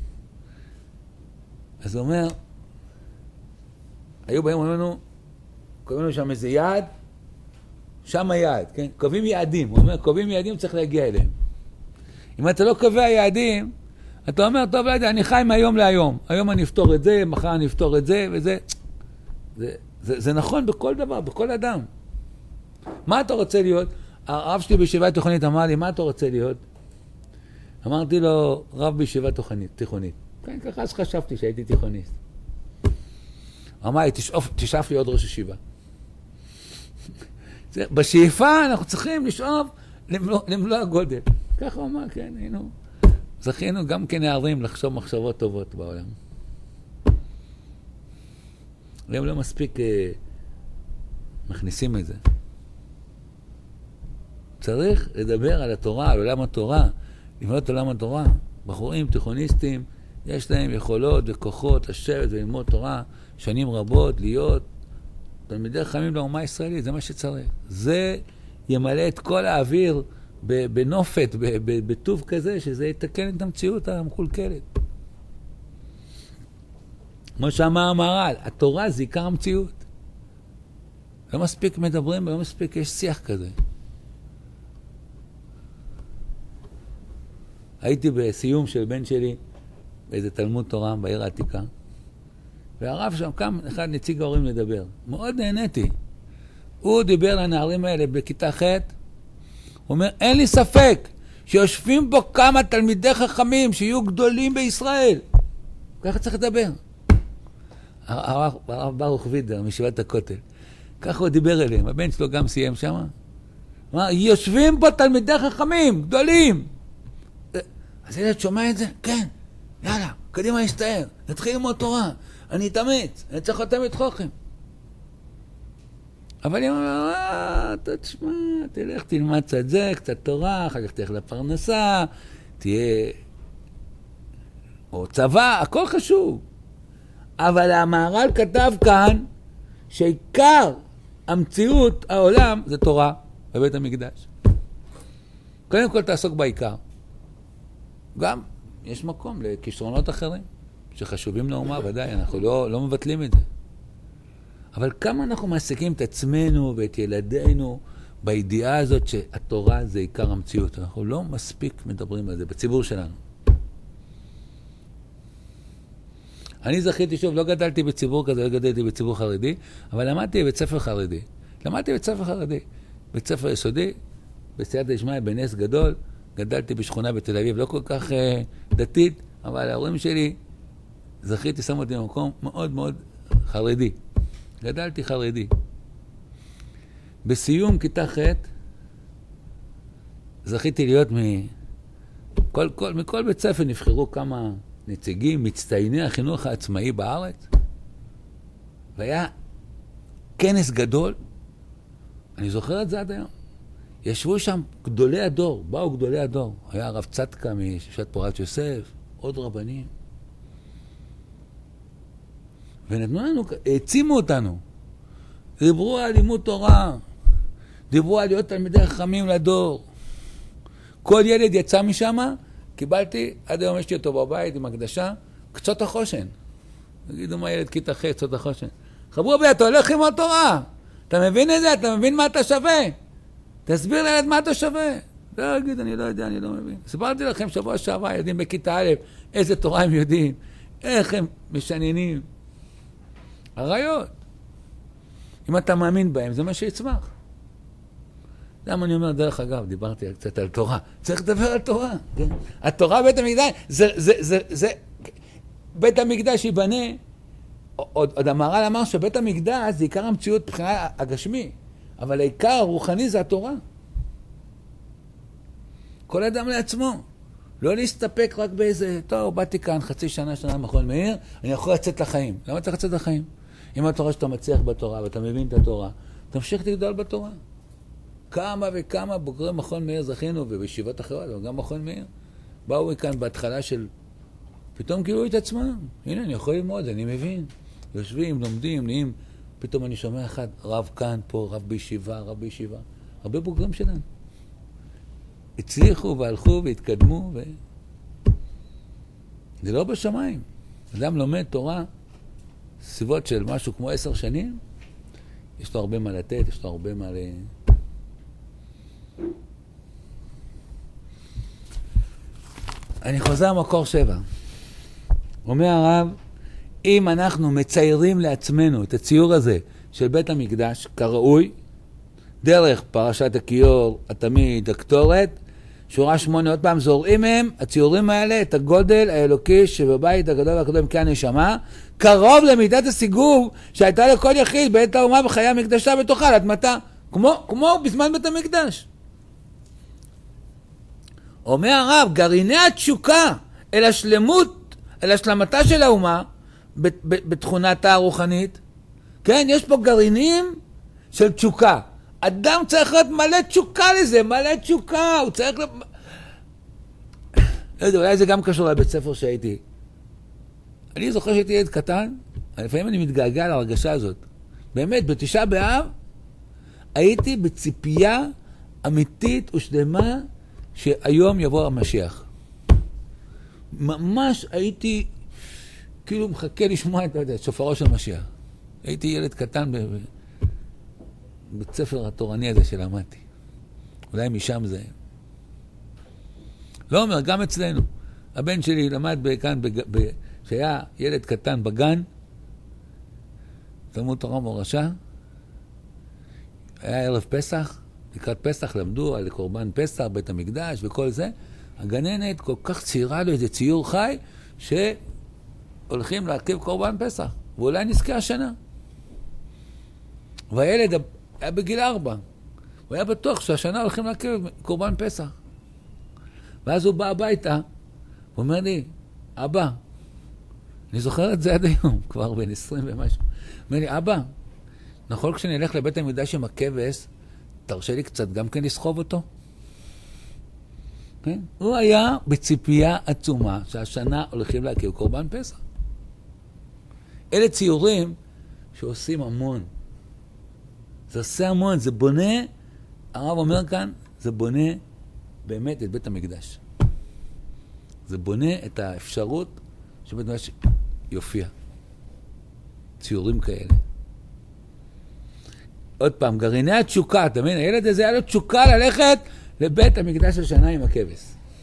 אז הוא אומר, היו בהם אומרים לנו, קובעים לנו שם איזה יעד, שם היעד, כן? קובעים יעדים. הוא אומר, קובעים יעדים, צריך להגיע אליהם. אם אתה לא קובע יעדים, אתה אומר, טוב, לא יודע, אני חי מהיום להיום. היום אני אפתור את זה, מחר אני אפתור את זה, וזה. זה, זה, זה נכון בכל דבר, בכל אדם. מה אתה רוצה להיות? הרב שלי בישיבה תיכונית אמר לי, מה אתה רוצה להיות? אמרתי לו, רב בישיבה תיכונית. כן, ככה אז חשבתי שהייתי תיכוניסט. אמר לי, תשאף לי עוד ראש ישיבה. בשאיפה אנחנו צריכים לשאוף למלוא, למלוא הגודל. ככה הוא אמר, כן, היינו. זכינו גם כנערים לחשוב מחשבות טובות בעולם. הם לא מספיק אה, מכניסים את זה. צריך לדבר על התורה, על עולם התורה, לבנות עולם התורה. בחורים, תיכוניסטים, יש להם יכולות וכוחות לשבת וללמוד תורה שנים רבות, להיות תלמידי חכמים לאומה הישראלית, זה מה שצריך. זה ימלא את כל האוויר בנופת, בטוב כזה, שזה יתקן את המציאות המקולקלת. כמו שאמר המהר"ל, התורה זה עיקר המציאות. לא מספיק מדברים, לא מספיק יש שיח כזה. הייתי בסיום של בן שלי, באיזה תלמוד תורה בעיר העתיקה, והרב שם קם אחד נציג ההורים לדבר. מאוד נהניתי. הוא דיבר לנערים האלה בכיתה ח', הוא אומר, אין לי ספק שיושבים בו כמה תלמידי חכמים שיהיו גדולים בישראל. ככה צריך לדבר. הרב, הרב ברוך וידר, מישיבת הכותל. ככה הוא דיבר אליהם. הבן שלו גם סיים שם. הוא אמר, יושבים בו תלמידי חכמים, גדולים. אז ילד שומע את זה? כן. יאללה, קדימה יסתער. נתחיל ללמוד תורה. אני אתאמץ. אני צריך לתאמץ חוכם. אבל אני אומר, אה, אתה תשמע, תלך, תלמד קצת זה, קצת תורה, אחר כך תלך לפרנסה, תהיה... או צבא, הכל חשוב. אבל המהר"ל כתב כאן שעיקר המציאות, העולם, זה תורה בבית המקדש. קודם כל תעסוק בעיקר. גם יש מקום לכישרונות אחרים שחשובים לאומה, ודאי, אנחנו לא, לא מבטלים את זה. אבל כמה אנחנו מעסיקים את עצמנו ואת ילדינו בידיעה הזאת שהתורה זה עיקר המציאות. אנחנו לא מספיק מדברים על זה בציבור שלנו. אני זכיתי, שוב, לא גדלתי בציבור כזה, לא גדלתי בציבור חרדי, אבל למדתי בבית ספר חרדי. למדתי בבית ספר חרדי. בית ספר יסודי, בסייעתא דשמיא, בנס גדול. גדלתי בשכונה בתל אביב, לא כל כך uh, דתית, אבל ההורים שלי, זכיתי, שמו אותי במקום מאוד מאוד חרדי. גדלתי חרדי. בסיום כיתה ח' זכיתי להיות מכל, כל, מכל בית ספר נבחרו כמה נציגים, מצטייני החינוך העצמאי בארץ, והיה כנס גדול, אני זוכר את זה עד היום. ישבו שם גדולי הדור, באו גדולי הדור. היה הרב צדקה משושת פורת יוסף, עוד רבנים. ונתנו לנו, העצימו אותנו. דיברו על לימוד תורה, דיברו על להיות תלמידי חכמים לדור. כל ילד יצא משם, קיבלתי, עד היום יש לי אותו בבית עם הקדשה, קצות החושן. תגידו מה ילד כיתה ח' קצות החושן. חברו בי, אתה הולך עם התורה. אתה מבין את זה? אתה מבין מה אתה שווה? תסביר לילד מה אתה שווה. לא אגיד, אני לא יודע, אני לא מבין. סיפרתי לכם שבוע שעבר, ילדים בכיתה א', איזה תורה הם יודעים, איך הם משננים. הרעיות. אם אתה מאמין בהם, זה מה שיצמח. למה אני אומר, דרך אגב, דיברתי קצת על תורה. צריך לדבר על תורה. כן? התורה בית המקדש, זה, זה, זה, זה, בית המקדש ייבנה, עוד, עוד המהר"ל אמר שבית המקדש זה עיקר המציאות מבחינה הגשמי, אבל העיקר הרוחני זה התורה. כל אדם לעצמו. לא להסתפק רק באיזה, טוב, באתי כאן חצי שנה, שנה מכון מאיר, אני יכול לצאת לחיים. למה צריך לצאת לחיים? אם התורה שאתה מצליח בתורה ואתה מבין את התורה, תמשיך לגדול בתורה. כמה וכמה בוגרי מכון מאיר זכינו, ובישיבות אחרות, אבל גם מכון מאיר, באו כאן בהתחלה של, פתאום גילו את עצמם. הנה, אני יכול ללמוד, אני מבין. יושבים, לומדים, נהיים, פתאום אני שומע אחד, רב כאן, פה, רב בישיבה, רב בישיבה. הרבה בוגרים שלנו. הצליחו והלכו והתקדמו, ו... זה לא בשמיים. אדם לומד תורה, סביבות של משהו כמו עשר שנים, יש לו הרבה מה לתת, יש לו הרבה מה ל... אני חוזר מקור שבע. אומר הרב, אם אנחנו מציירים לעצמנו את הציור הזה של בית המקדש כראוי, דרך פרשת הכיור, התמיד, הקטורת, שורה שמונה עוד פעם זורעים מהם, הציורים האלה, את הגודל האלוקי שבבית הגדול והקדום כאן נשמה, קרוב למידת הסיגוב שהייתה לכל יחיד בעת האומה בחיי המקדשה בתוכה, להתמתה, כמו, כמו בזמן בית המקדש. אומר הרב, גרעיני התשוקה אל השלמות, אל השלמתה של האומה, בתכונתה הרוחנית, כן, יש פה גרעינים של תשוקה. אדם צריך להיות מלא תשוקה לזה, מלא תשוקה, הוא צריך... לא יודע, אולי זה גם קשור לבית ספר שהייתי. אני זוכר שהייתי ילד קטן, לפעמים אני מתגעגע להרגשה הזאת. באמת, בתשעה באב, הייתי בציפייה אמיתית ושלמה שהיום יבוא המשיח. ממש הייתי כאילו מחכה לשמוע את, את שופרו של משיח. הייתי ילד קטן ב... בית ספר התורני הזה שלמדתי. אולי משם זה. לא אומר, גם אצלנו. הבן שלי למד כאן, שהיה ילד קטן בגן, תלמוד תורה מורשה, היה ערב פסח, לקראת פסח למדו על קורבן פסח, בית המקדש וכל זה. הגננת כל כך ציירה לו איזה ציור חי, שהולכים להרכיב קורבן פסח, ואולי נזכה השנה. והילד היה בגיל ארבע, הוא היה בטוח שהשנה הולכים להרכיב קורבן פסח. ואז הוא בא הביתה, הוא אומר לי, אבא, אני זוכר את זה עד היום, כבר בין עשרים ומשהו. הוא אומר לי, אבא, נכון כשאני אלך לבית המקדש עם הכבש, תרשה לי קצת גם כן לסחוב אותו? כן? הוא היה בציפייה עצומה שהשנה הולכים להרכיב קורבן פסח. אלה ציורים שעושים המון. זה עושה המון, זה בונה, הרב אומר כאן, זה בונה באמת את בית המקדש. זה בונה את האפשרות שבית המקדש יופיע. ציורים כאלה. עוד פעם, גרעיני התשוקה, אתה מבין? הילד הזה היה לו תשוקה ללכת לבית המקדש השנה עם הכבש.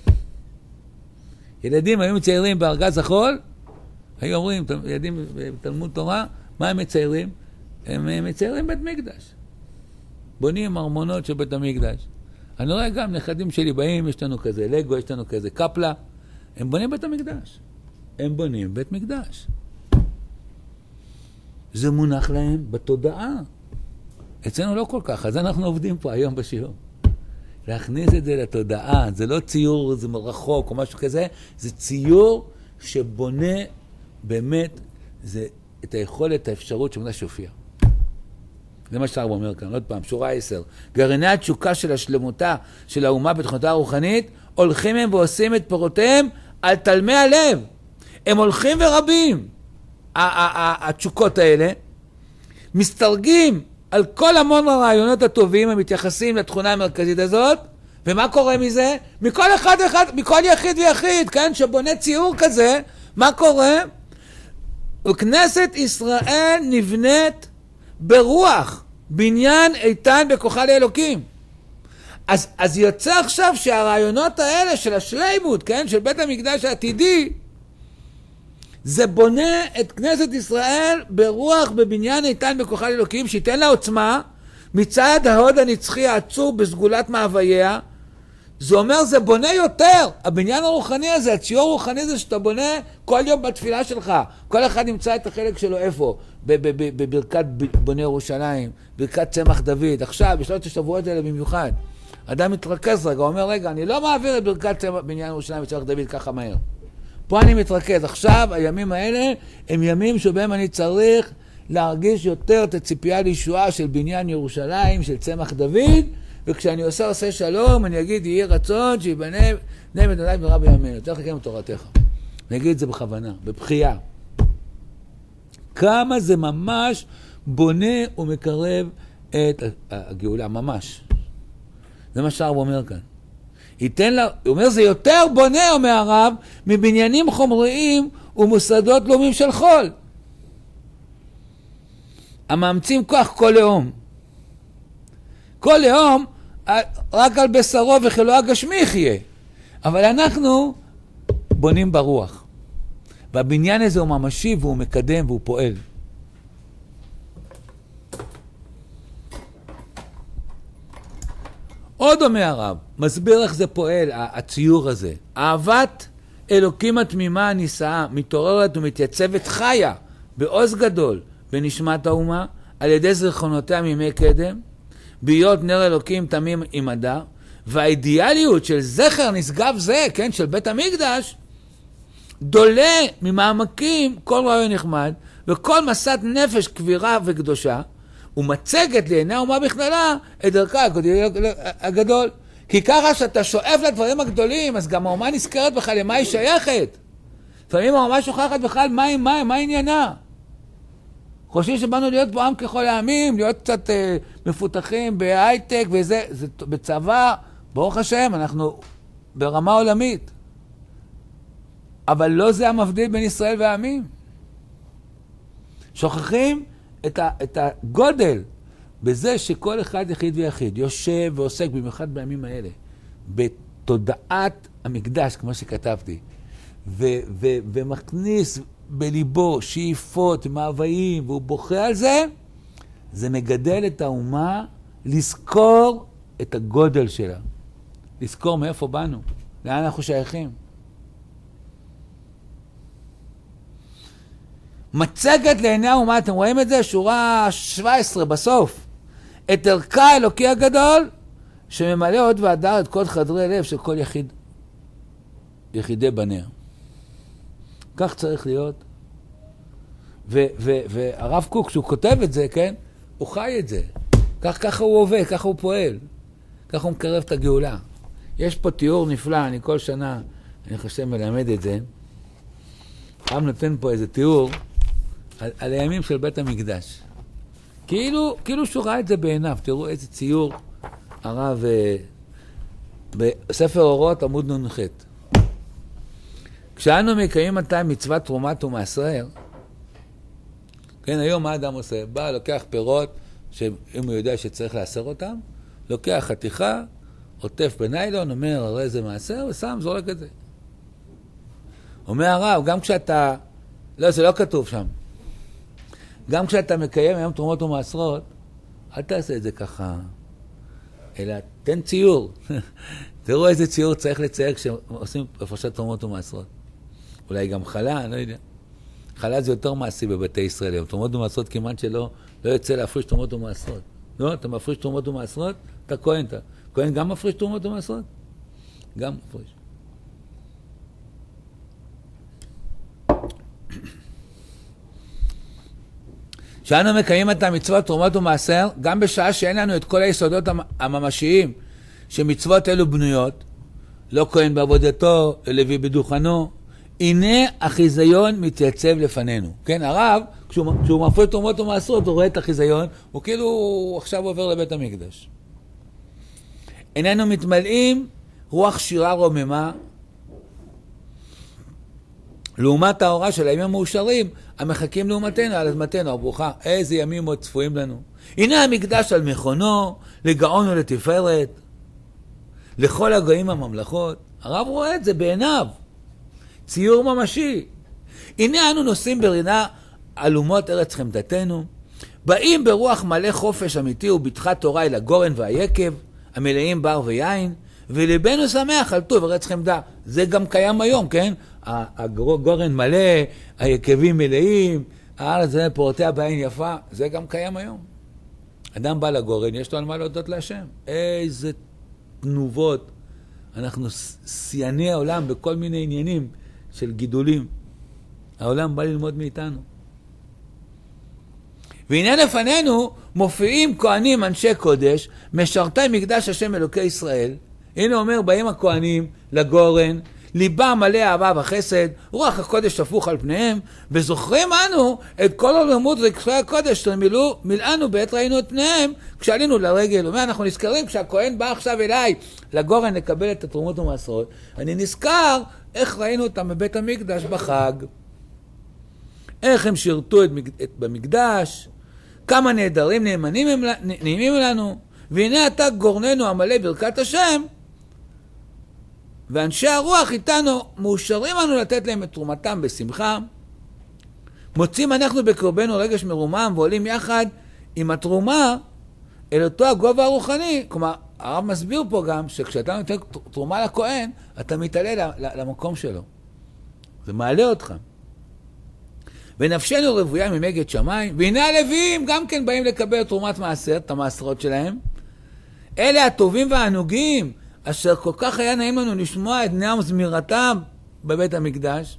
ילדים היו מציירים בארגז החול, היו אומרים, ילדים בתלמוד תורה, מה הם מציירים? הם מציירים בית מקדש. בונים ארמונות של בית המקדש. אני רואה גם נכדים שלי באים, יש לנו כזה לגו, יש לנו כזה קפלה. הם בונים בית המקדש. הם בונים בית מקדש. זה מונח להם בתודעה. אצלנו לא כל כך, אז אנחנו עובדים פה היום בשיעור. להכניס את זה לתודעה, זה לא ציור, זה מרחוק או משהו כזה, זה ציור שבונה באמת זה את היכולת, האפשרות שמקדש יופיע. זה מה שהרב אומר כאן, עוד פעם, שורה עשר. גרעיני התשוקה של השלמותה של האומה בתכונתה הרוחנית, הולכים הם ועושים את פירותיהם על תלמי הלב. הם הולכים ורבים, התשוקות האלה, מסתרגים על כל המון הרעיונות הטובים המתייחסים לתכונה המרכזית הזאת, ומה קורה מזה? מכל אחד אחד, מכל יחיד ויחיד, כן, שבונה ציור כזה, מה קורה? וכנסת ישראל נבנית ברוח, בניין איתן בכוחה לאלוקים. אז, אז יוצא עכשיו שהרעיונות האלה של השלימות, כן, של בית המקדש העתידי, זה בונה את כנסת ישראל ברוח בבניין איתן בכוחה לאלוקים, שייתן לה עוצמה מצד ההוד הנצחי העצור בסגולת מאווייה. זה אומר, זה בונה יותר. הבניין הרוחני הזה, הציור הרוחני הזה שאתה בונה כל יום בתפילה שלך. כל אחד נמצא את החלק שלו איפה? בברכת בוני ירושלים, ברכת צמח דוד. עכשיו, בשלושת השבועות האלה במיוחד. אדם מתרכז רגע, הוא אומר, רגע, אני לא מעביר את ברכת בניין ירושלים וצמח דוד ככה מהר. פה אני מתרכז. עכשיו, הימים האלה הם ימים שבהם אני צריך להרגיש יותר את הציפייה לישועה של בניין ירושלים, של צמח דוד, וכשאני עושה עושה שלום, אני אגיד, יהיה רצון שיבנה בני מדינת במהרה בימינו. צריך לקיים את תורתך. אני אגיד את זה בכוונה, בבחייה. כמה זה ממש בונה ומקרב את הגאולה, ממש. זה מה שהרב אומר כאן. ייתן לה, הוא אומר, זה יותר בונה, אומר הרב, מבניינים חומריים ומוסדות לאומיים של חול. המאמצים כוח כל לאום. כל לאום, רק על בשרו וחילו הגשמי יחיה. אבל אנחנו בונים ברוח. והבניין הזה הוא ממשי והוא מקדם והוא פועל. עוד אומר הרב, מסביר איך זה פועל, הציור הזה. אהבת אלוקים התמימה הנישאה, מתעוררת ומתייצבת חיה, בעוז גדול, בנשמת האומה, על ידי זיכרונותיה מימי קדם, בהיות נר אלוקים תמים עמדה, והאידיאליות של זכר נשגב זה, כן, של בית המקדש, דולה ממעמקים כל רעיון נחמד, וכל מסעת נפש כבירה וקדושה, ומצגת לעיני האומה בכללה את דרכה הגדול. כי ככה שאתה שואף לדברים הגדולים, אז גם האומה נזכרת בכלל למה היא שייכת. לפעמים האומה שוכחת בכלל מה היא, מה, מה עניינה. חושבים שבאנו להיות פה עם ככל העמים, להיות קצת אה, מפותחים בהייטק וזה, זה, בצבא, ברוך השם, אנחנו ברמה עולמית. אבל לא זה המבדיל בין ישראל והעמים. שוכחים את, ה, את הגודל בזה שכל אחד יחיד ויחיד יושב ועוסק במיוחד בימים האלה, בתודעת המקדש, כמו שכתבתי, ו, ו, ומכניס בליבו שאיפות, מאוויים, והוא בוכה על זה, זה מגדל את האומה לזכור את הגודל שלה. לזכור מאיפה באנו, לאן אנחנו שייכים. מצגת לעיני האומה, אתם רואים את זה? שורה שבע עשרה בסוף. את ערכה האלוקי הגדול, שממלא עוד והדר את כל חדרי לב של כל יחיד, יחידי בניה. כך צריך להיות. והרב קוק, כשהוא כותב את זה, כן, הוא חי את זה. כך, ככה הוא עובד, ככה הוא פועל. ככה הוא מקרב את הגאולה. יש פה תיאור נפלא, אני כל שנה, אני חושב מלמד את זה. הרב נותן פה איזה תיאור על, על הימים של בית המקדש. כאילו, כאילו שהוא ראה את זה בעיניו. תראו איזה ציור הרב אה, בספר אורות עמוד נ"ח. כשאנו מקיימים מתי מצוות תרומת ומעשר, כן, היום מה אדם עושה? בא, לוקח פירות, שאם הוא יודע שצריך לעשר אותם, לוקח חתיכה, עוטף בניילון, אומר, הרי זה מעשר, ושם, זורק את זה. אומר הרב, גם כשאתה, לא, זה לא כתוב שם, גם כשאתה מקיים היום תרומות ומעשרות, אל תעשה את זה ככה, אלא תן ציור. תראו איזה ציור צריך לצייר כשעושים הפרשת תרומות ומעשרות. אולי גם חלה, אני לא יודע. חלה זה יותר מעשי בבתי ישראל. היום תרומות ומעשרות כמעט שלא לא יוצא להפריש תרומות ומעשרות. לא, אתה מפריש תרומות ומעשרות, אתה כהן. אתה כהן גם מפריש תרומות ומעשרות? גם מפריש. שאנו מקיימים את המצוות תרומות ומעשר, גם בשעה שאין לנו את כל היסודות הממשיים שמצוות אלו בנויות, לא כהן בעבודתו, לוי בדוכנו. הנה החיזיון מתייצב לפנינו. כן, הרב, כשהוא, כשהוא מפריד תרומות ומעשרות, הוא רואה את החיזיון, הוא כאילו הוא עכשיו עובר לבית המקדש. איננו מתמלאים רוח שירה רוממה, לעומת ההוראה של הימים המאושרים, המחכים לעומתנו, על אדמתנו הברוכה. איזה ימים עוד צפויים לנו. הנה המקדש על מכונו, לגאון ולתפארת, לכל הגויים הממלכות. הרב רואה את זה בעיניו. ציור ממשי. הנה אנו נושאים ברינה אלומות ארץ חמדתנו, באים ברוח מלא חופש אמיתי ובטחת תורה אל הגורן והיקב, המלאים בר ויין, ולבנו שמח על טוב ארץ חמדה. זה גם קיים היום, כן? הגורן מלא, היקבים מלאים, הארץ זה פורטיה בעין יפה, זה גם קיים היום. אדם בא לגורן, יש לו על מה להודות להשם. איזה תנובות. אנחנו סייני העולם בכל מיני עניינים של גידולים. העולם בא ללמוד מאיתנו. והנה לפנינו מופיעים כהנים אנשי קודש, משרתי מקדש השם אלוקי ישראל. הנה אומר, באים הכהנים לגורן, ליבם מלא אהבה וחסד, רוח הקודש הפוך על פניהם, וזוכרים אנו את כל עולמות רגשי הקודש שמילאו מילאנו בעת ראינו את פניהם כשעלינו לרגל. אומר, אנחנו נזכרים כשהכהן בא עכשיו אליי לגורן לקבל את התרומות ומעשרות, אני נזכר איך ראינו אותם בבית המקדש בחג, איך הם שירתו את, את, במקדש, כמה נהדרים נאמנים הם, נעימים לנו, והנה אתה גורננו המלא ברכת השם, ואנשי הרוח איתנו מאושרים לנו לתת להם את תרומתם בשמחה. מוצאים אנחנו בקרבנו רגש מרומם ועולים יחד עם התרומה אל אותו הגובה הרוחני. כלומר, הרב מסביר פה גם שכשאתה נותן תרומה לכהן, אתה מתעלה למקום שלו. זה מעלה אותך. ונפשנו רבויה ממגד שמיים, והנה הלוויים גם כן באים לקבל תרומת מעשר, את המעשרות שלהם. אלה הטובים והענוגים, אשר כל כך היה נעים לנו לשמוע את נאום זמירתם בבית המקדש.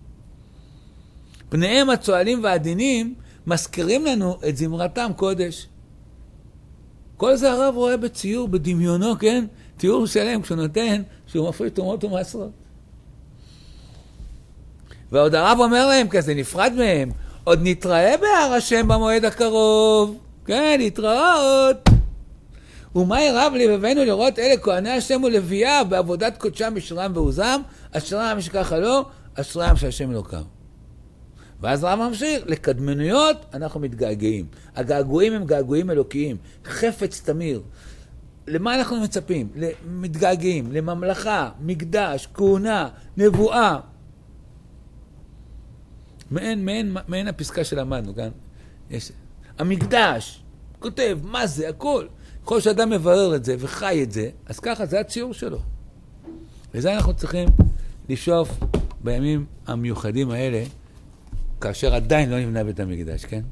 פניהם הצועלים והעדינים מזכירים לנו את זמרתם קודש. כל זה הרב רואה בציור, בדמיונו, כן? תיאור שלם כשהוא נותן, שהוא מפריד תרומות ומעשרות. ועוד הרב אומר להם כזה, נפרד מהם, עוד נתראה בהר השם במועד הקרוב. כן, להתראות. ומה ירב לבבינו לראות אלה כהני השם ולוויה בעבודת קודשם בשירם ועוזם, אשרם שככה לא, אשרם שהשם אלוקיו. ואז הרב ממשיך, לקדמנויות אנחנו מתגעגעים. הגעגועים הם געגועים אלוקיים, חפץ תמיר. למה אנחנו מצפים? מתגעגעים, לממלכה, מקדש, כהונה, נבואה. מעין, מעין, מעין הפסקה שלמדנו, כאן. יש, המקדש, כותב, מה זה, הכל. כל שאדם מברר את זה וחי את זה, אז ככה זה הציור שלו. וזה אנחנו צריכים לשאוף בימים המיוחדים האלה, כאשר עדיין לא נבנה בית המקדש, כן?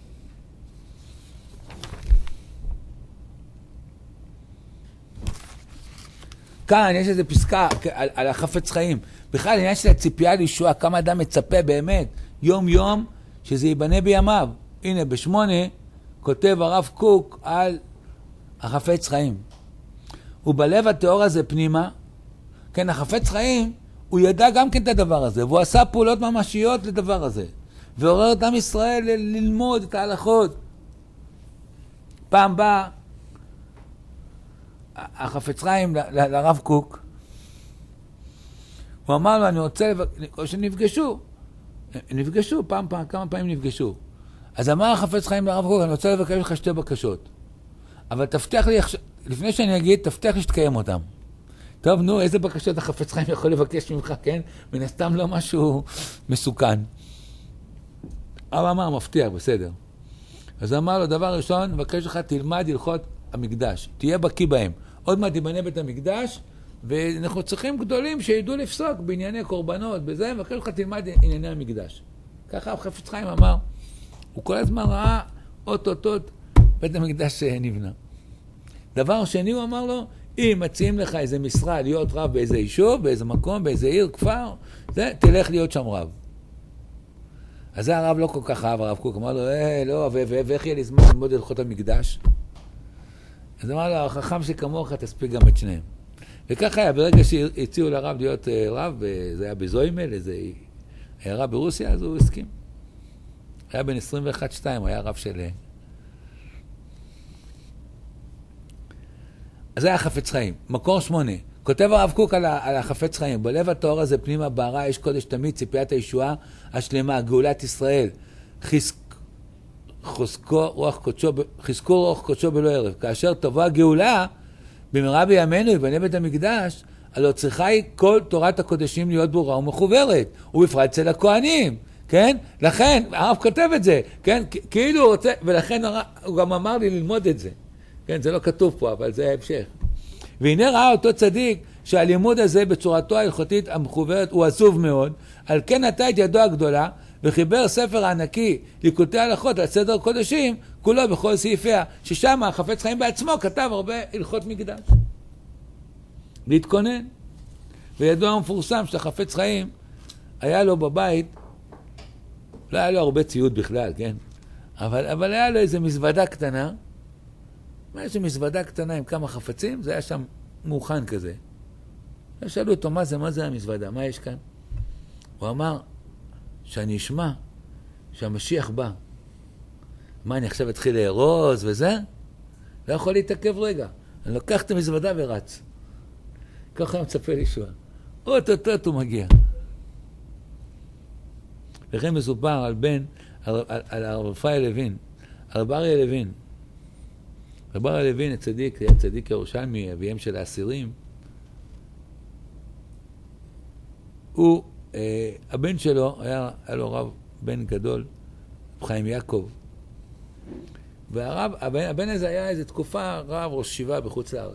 כאן יש איזו פסקה על, על החפץ חיים. בכלל, עניין של הציפייה לישוע, כמה אדם מצפה באמת, יום יום, שזה ייבנה בימיו. הנה, בשמונה, כותב הרב קוק על החפץ חיים. ובלב התיאור הזה פנימה, כן, החפץ חיים, הוא ידע גם כן את הדבר הזה, והוא עשה פעולות ממשיות לדבר הזה, ועורר את עם ישראל ל- ללמוד את ההלכות. פעם בא החפץ חיים ל- ל- לרב קוק, הוא אמר לו, אני רוצה, או שנפגשו, נפגשו, פעם, פעם, כמה פעמים נפגשו. אז אמר החפץ חיים לרב קוק, אני רוצה לבקש לך שתי בקשות. אבל תבטיח לי, לפני שאני אגיד, תבטיח לי שתקיים אותם. טוב, נו, איזה בקשות החפץ חיים יכול לבקש ממך, כן? מן הסתם לא משהו מסוכן. אבל אמר, מבטיח, בסדר. אז אמר לו, דבר ראשון, מבקש לך, תלמד הלכות המקדש. תהיה בקיא בהם. עוד מעט תיבנה בית המקדש, ואנחנו צריכים גדולים שידעו לפסוק בענייני קורבנות, בזה מבקש לך, תלמד ענייני המקדש. ככה החפץ חיים אמר. הוא כל הזמן ראה אותות-אותות, בית המקדש נבנה. דבר שני הוא אמר לו, אם מציעים לך איזה משרה להיות רב באיזה יישוב, באיזה מקום, באיזה עיר, כפר, זה, תלך להיות שם רב. אז זה הרב לא כל כך אהב, הרב קוק, אמר לו, אה, לא, ואיך יהיה לי זמן ללמוד הלכות המקדש? אז אמר לו, החכם שכמוך תספיק גם את שניהם. וככה היה, ברגע שהציעו לרב להיות רב, זה היה בזוימל, איזה עיירה ברוסיה, אז הוא הסכים. היה בן עשרים ואחת שתיים, היה רב של... אז זה היה חפץ חיים. מקור שמונה. כותב הרב קוק על, על החפץ חיים. בלב התואר הזה פנימה בערה יש קודש תמיד, ציפיית הישועה השלמה, גאולת ישראל. חזק, חזקו רוח קודשו, חזקו רוח קודשו בלא ערב. כאשר תבוא הגאולה, במהרה בימינו יבנה בית המקדש, הלא צריכה היא כל תורת הקודשים להיות ברורה ומחוברת, ובפרט אצל הכהנים, כן? לכן, הרב כותב את זה, כן? כאילו הוא רוצה, ולכן הוא גם אמר לי ללמוד את זה. כן, זה לא כתוב פה, אבל זה ההמשך. והנה ראה אותו צדיק שהלימוד הזה בצורתו ההלכותית המחוברת הוא עזוב מאוד, על כן נטע את ידו הגדולה וחיבר ספר הענקי ליקוטי הלכות על סדר קודשים, כולו בכל סעיפיה, ששם החפץ חיים בעצמו כתב הרבה הלכות מקדש. להתכונן. וידוע המפורסם שהחפץ חיים היה לו בבית, לא היה לו הרבה ציוד בכלל, כן? אבל, אבל היה לו איזו מזוודה קטנה, מה איזו מזוודה קטנה עם כמה חפצים, זה היה שם מוכן כזה. שאלו אותו, מה זה, מה זה המזוודה, מה יש כאן? הוא אמר, שאני אשמע שהמשיח בא. מה, אני עכשיו אתחיל להירוז וזה? לא יכול להתעכב רגע. אני לוקח את המזוודה ורץ. ככה הוא מצפה לישוע. אוטוטוט הוא מגיע. לכן מסופר על בן, על, על, על הרב רפאי לוין, הרב אריה לוין. הרב אריה לוין, הצדיק, היה צדיק ירושלמי, אביהם של האסירים. הוא, אה, הבן שלו, היה, היה לו רב בן גדול, חיים יעקב. והרב, הבן, הבן הזה היה איזו תקופה רב ראש שיבה בחוץ לארץ.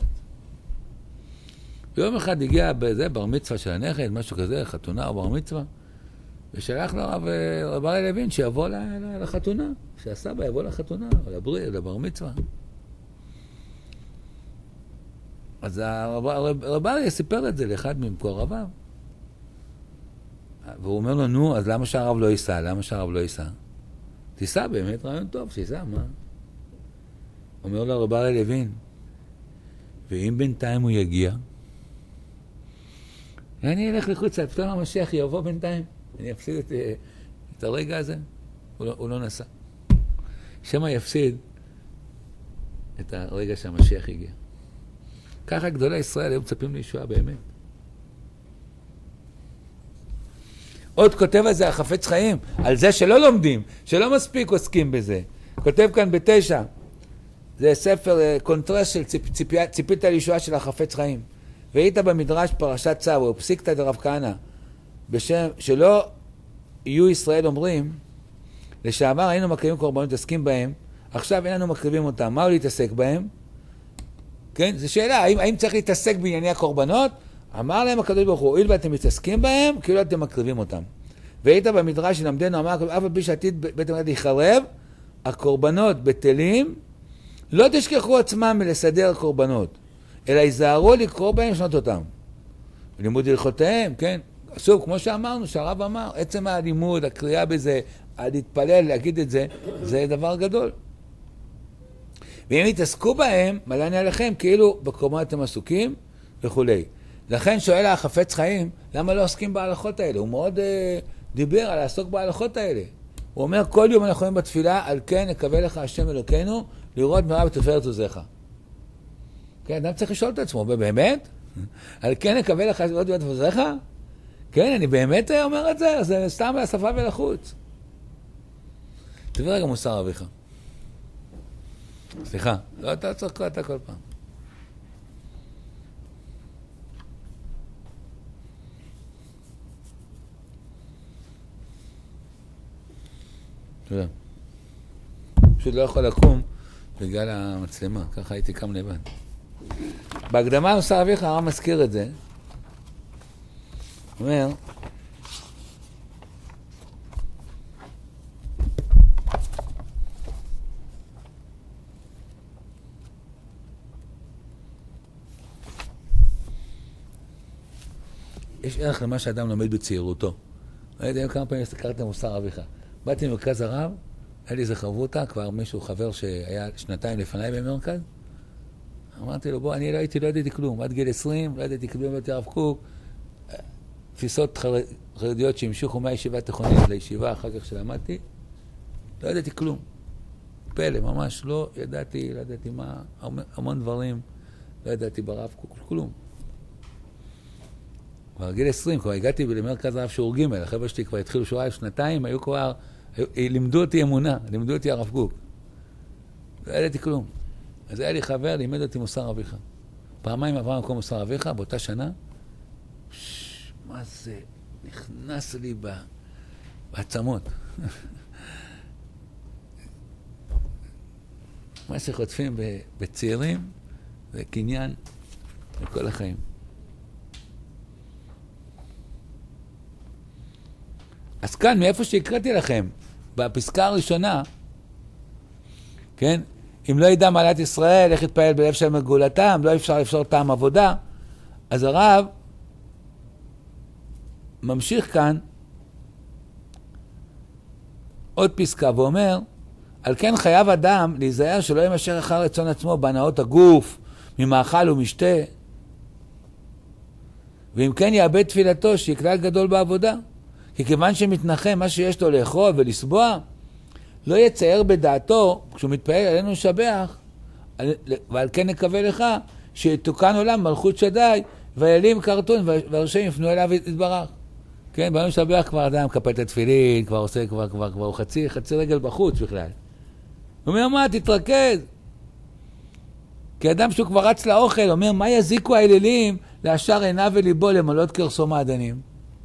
ויום אחד הגיע בזה, בר מצווה של הנכד, משהו כזה, חתונה או בר מצווה, ושלח לרב רב אריה לוין שיבוא לחתונה, שהסבא יבוא לחתונה, או לבריא, לבר מצווה. אז הרב אריה סיפר את זה לאחד ממקורביו. והוא אומר לו, נו, אז למה שהרב לא ייסע? למה שהרב לא ייסע? תיסע, באמת רעיון טוב, שייסע, מה? אומר לו הרב אריה לוין, ואם בינתיים הוא יגיע, אני אלך לחוצה, פתאום המשיח יבוא בינתיים, אני אפסיד את, את הרגע הזה, הוא לא, הוא לא נסע. שמה יפסיד את הרגע שהמשיח יגיע. ככה גדולי ישראל היו מצפים לישועה באמת. עוד כותב על זה החפץ חיים, על זה שלא לומדים, שלא מספיק עוסקים בזה. כותב כאן בתשע, זה ספר קונטרסט של ציפ, ציפ, ציפית לישועה של החפץ חיים. והיית במדרש פרשת צו, ופסיקתא דרב כהנא, בשם שלא יהיו ישראל אומרים, לשעבר היינו מקריבים קורבנות, מתעסקים בהם, עכשיו אין לנו מקריבים אותם, מה הוא להתעסק בהם? כן, זו שאלה, האם, האם צריך להתעסק בענייני הקורבנות? אמר להם הקדוש ברוך הוא, הואיל ואתם מתעסקים בהם, כאילו אתם מקריבים אותם. והיית במדרש שלמדנו, אמר, אף על פי שעתיד בית המקדש ייחרב, הקורבנות בטלים, לא תשכחו עצמם מלסדר קורבנות, אלא ייזהרו לקרוא בהם לשנות אותם. לימוד הלכותיהם, כן? שוב, כמו שאמרנו, שהרב אמר, עצם הלימוד, הקריאה בזה, להתפלל, להגיד את זה, זה דבר גדול. ואם יתעסקו בהם, מלאני עליכם, כאילו בקורבנות אתם עסוקים וכולי. לכן שואל החפץ חיים, למה לא עוסקים בהלכות האלה? הוא מאוד אה, דיבר על לעסוק בהלכות האלה. הוא אומר, כל יום אנחנו יכולים בתפילה, על כן נקווה לך השם אלוקינו, לראות מראה בתפארת עוזיך. כן, אדם צריך לשאול את עצמו, באמת? על כן נקווה לך לראות בתפארת עוזיך? כן, אני באמת אומר את זה? זה סתם מהשפה ולחוץ. תביא רגע מוסר אביך. סליחה, לא אתה צריך קרוא אתה כל פעם. תודה. פשוט לא יכול לקום בגלל המצלמה, ככה הייתי קם לבד. בהקדמה מוסר אביך, הרב מזכיר את זה. הוא אומר, יש ערך למה שאדם לומד בצעירותו. לא יודע כמה פעמים הסתכלת מוסר אביך. באתי ממרכז הרב, היה לי איזה חברותה, כבר מישהו חבר שהיה שנתיים לפניי במרכז, אמרתי לו, בוא, אני לא הייתי, לא ידעתי כלום. עד גיל עשרים, לא ידעתי כלום, לא ידעתי הרב קוק. תפיסות חרדיות שהמשיכו מהישיבה התיכונית לישיבה אחר כך שלמדתי, לא ידעתי כלום. פלא, ממש לא ידעתי, לא ידעתי מה, המון דברים, לא ידעתי ברב קוק, כלום. כבר גיל עשרים, כבר הגעתי למרכז הרב שיעור ג', החבר'ה שלי כבר התחילו שורה שנתיים, היו כבר, היו, לימדו אותי אמונה, לימדו אותי הרב קוק. לא ידעתי כלום. אז היה לי חבר, לימד אותי מוסר אביך. פעמיים עבר מקום מוסר אביך, באותה שנה, ש... מה זה? נכנס לי ב... בעצמות. מה שחוטפים בצעירים זה קניין לכל החיים. אז כאן, מאיפה שהקראתי לכם, בפסקה הראשונה, כן? אם לא ידע מעלת ישראל, איך יתפעל בלב של מגאולתם, לא אפשר לפסור טעם עבודה, אז הרב ממשיך כאן עוד פסקה ואומר, על כן חייב אדם להיזהר שלא ימשך אחר רצון עצמו בהנאות הגוף, ממאכל ומשתה, ואם כן יאבד תפילתו שיקלל גדול בעבודה. כי כיוון שמתנחם מה שיש לו לאכול ולסבוע, לא יצייר בדעתו, כשהוא מתפעל עלינו לשבח, ועל כן נקווה לך, שיתוקן עולם מלכות שדי, והאלים קרטון, והרשעים יפנו אליו יתברך. כן, ביום לשבח כבר אדם מקפל את התפילין, כבר עושה, כבר, כבר, כבר הוא חצי, חצי רגל בחוץ בכלל. הוא אומר, מה, תתרכז. כי אדם שהוא כבר רץ לאוכל, אומר, מה יזיקו האלילים להשאר עיניו וליבו למלות כרסום האדנים?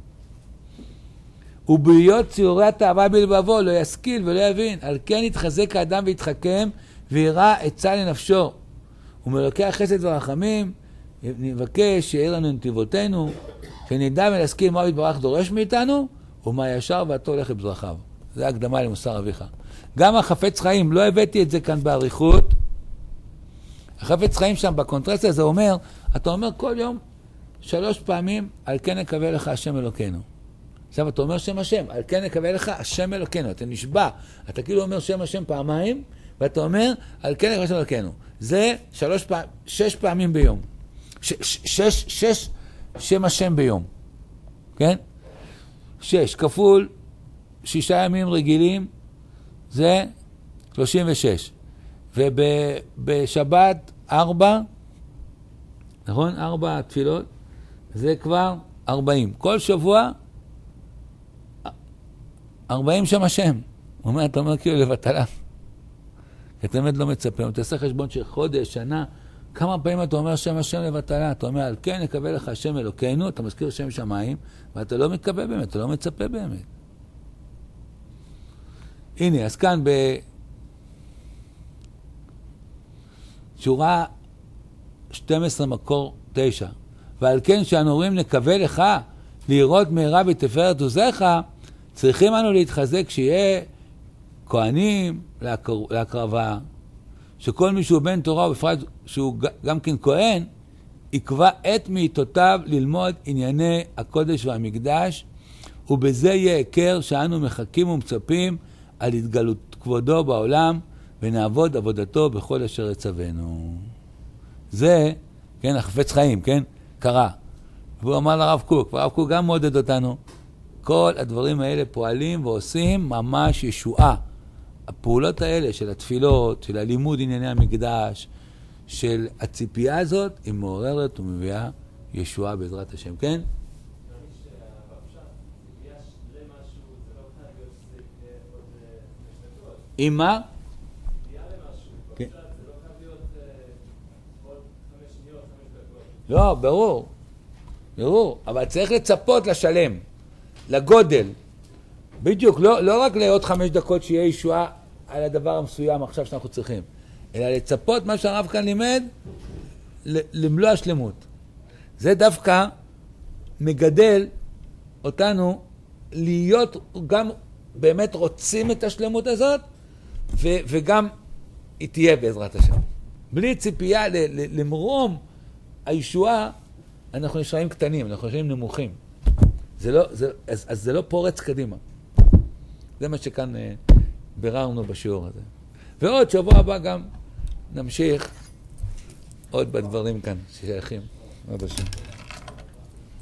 ובהיות ציורי התאווה בלבבו לא ישכיל ולא יבין, על כן יתחזק האדם ויתחכם ויראה עצה לנפשו. ומלוקח חסד ורחמים, נבקש שיהיה לנו נתיבותינו, שנדע ולהשכיל מה יתברך דורש מאיתנו, ומה ישר והטוב הולך בדרכיו. זה הקדמה למוסר אביך. גם החפץ חיים, לא הבאתי את זה כאן בעריכות, החפץ חיים שם בקונטרסט הזה אומר, אתה אומר כל יום שלוש פעמים, על כן נקווה לך השם אלוקינו. עכשיו אתה אומר שם השם, על כן נקווה לך השם אלוקינו, אתה נשבע, אתה כאילו אומר שם השם פעמיים, ואתה אומר, על כן נקווה השם אלוקינו. זה שלוש פעמים, שש פעמים ביום. ש, ש, שש, שש שם השם ביום. כן? שש, כפול שישה ימים רגילים, זה שלושים ושש. ובשבת ארבע, נכון? ארבע תפילות, זה כבר ארבעים. כל שבוע, ארבעים שם השם. הוא אומר, אתה אומר כאילו לבטלה. כי אתה באמת לא מצפה. אתה עושה חשבון של חודש, שנה, כמה פעמים אתה אומר שם השם לבטלה. אתה אומר, על כן נקווה לך השם אלוקינו, אתה מזכיר שם שמיים, ואתה לא מתקווה באמת, אתה לא מצפה באמת. הנה, אז כאן בשורה שתים עשרה מקור תשע, ועל כן שאנו אומרים נקווה לך לראות מהרה בתפארת עוזיך, צריכים אנו להתחזק שיהיה כהנים להקר... להקרבה, שכל מי שהוא בן תורה ובפרט שהוא גם כן כהן, יקבע את מעיתותיו ללמוד ענייני הקודש והמקדש, ובזה יהיה עיקר שאנו מחכים ומצפים על התגלות כבודו בעולם, ונעבוד עבודתו בכל אשר יצוונו. זה, כן, החפץ חיים, כן, קרה. והוא אמר לרב קוק, והרב קוק גם מודד אותנו. כל הדברים האלה פועלים ועושים ממש ישועה. הפעולות האלה של התפילות, של הלימוד ענייני המקדש, של הציפייה הזאת, היא מעוררת ומביאה ישועה בעזרת השם, כן? עם מה? לא, ברור, ברור, אבל צריך לצפות לשלם, לגודל, בדיוק, לא, לא רק לעוד חמש דקות שיהיה ישועה על הדבר המסוים עכשיו שאנחנו צריכים, אלא לצפות מה שהרב כאן לימד, למלוא השלמות. זה דווקא מגדל אותנו להיות גם באמת רוצים את השלמות הזאת, ו- וגם היא תהיה בעזרת השם. בלי ציפייה ל- ל- למרום הישועה, אנחנו נשארים קטנים, אנחנו נשארים נמוכים. זה לא, זה, אז, אז זה לא פורץ קדימה. זה מה שכאן אה, ביררנו בשיעור הזה. ועוד שבוע הבא גם נמשיך עוד בדברים כאן ששייכים. עוד השם.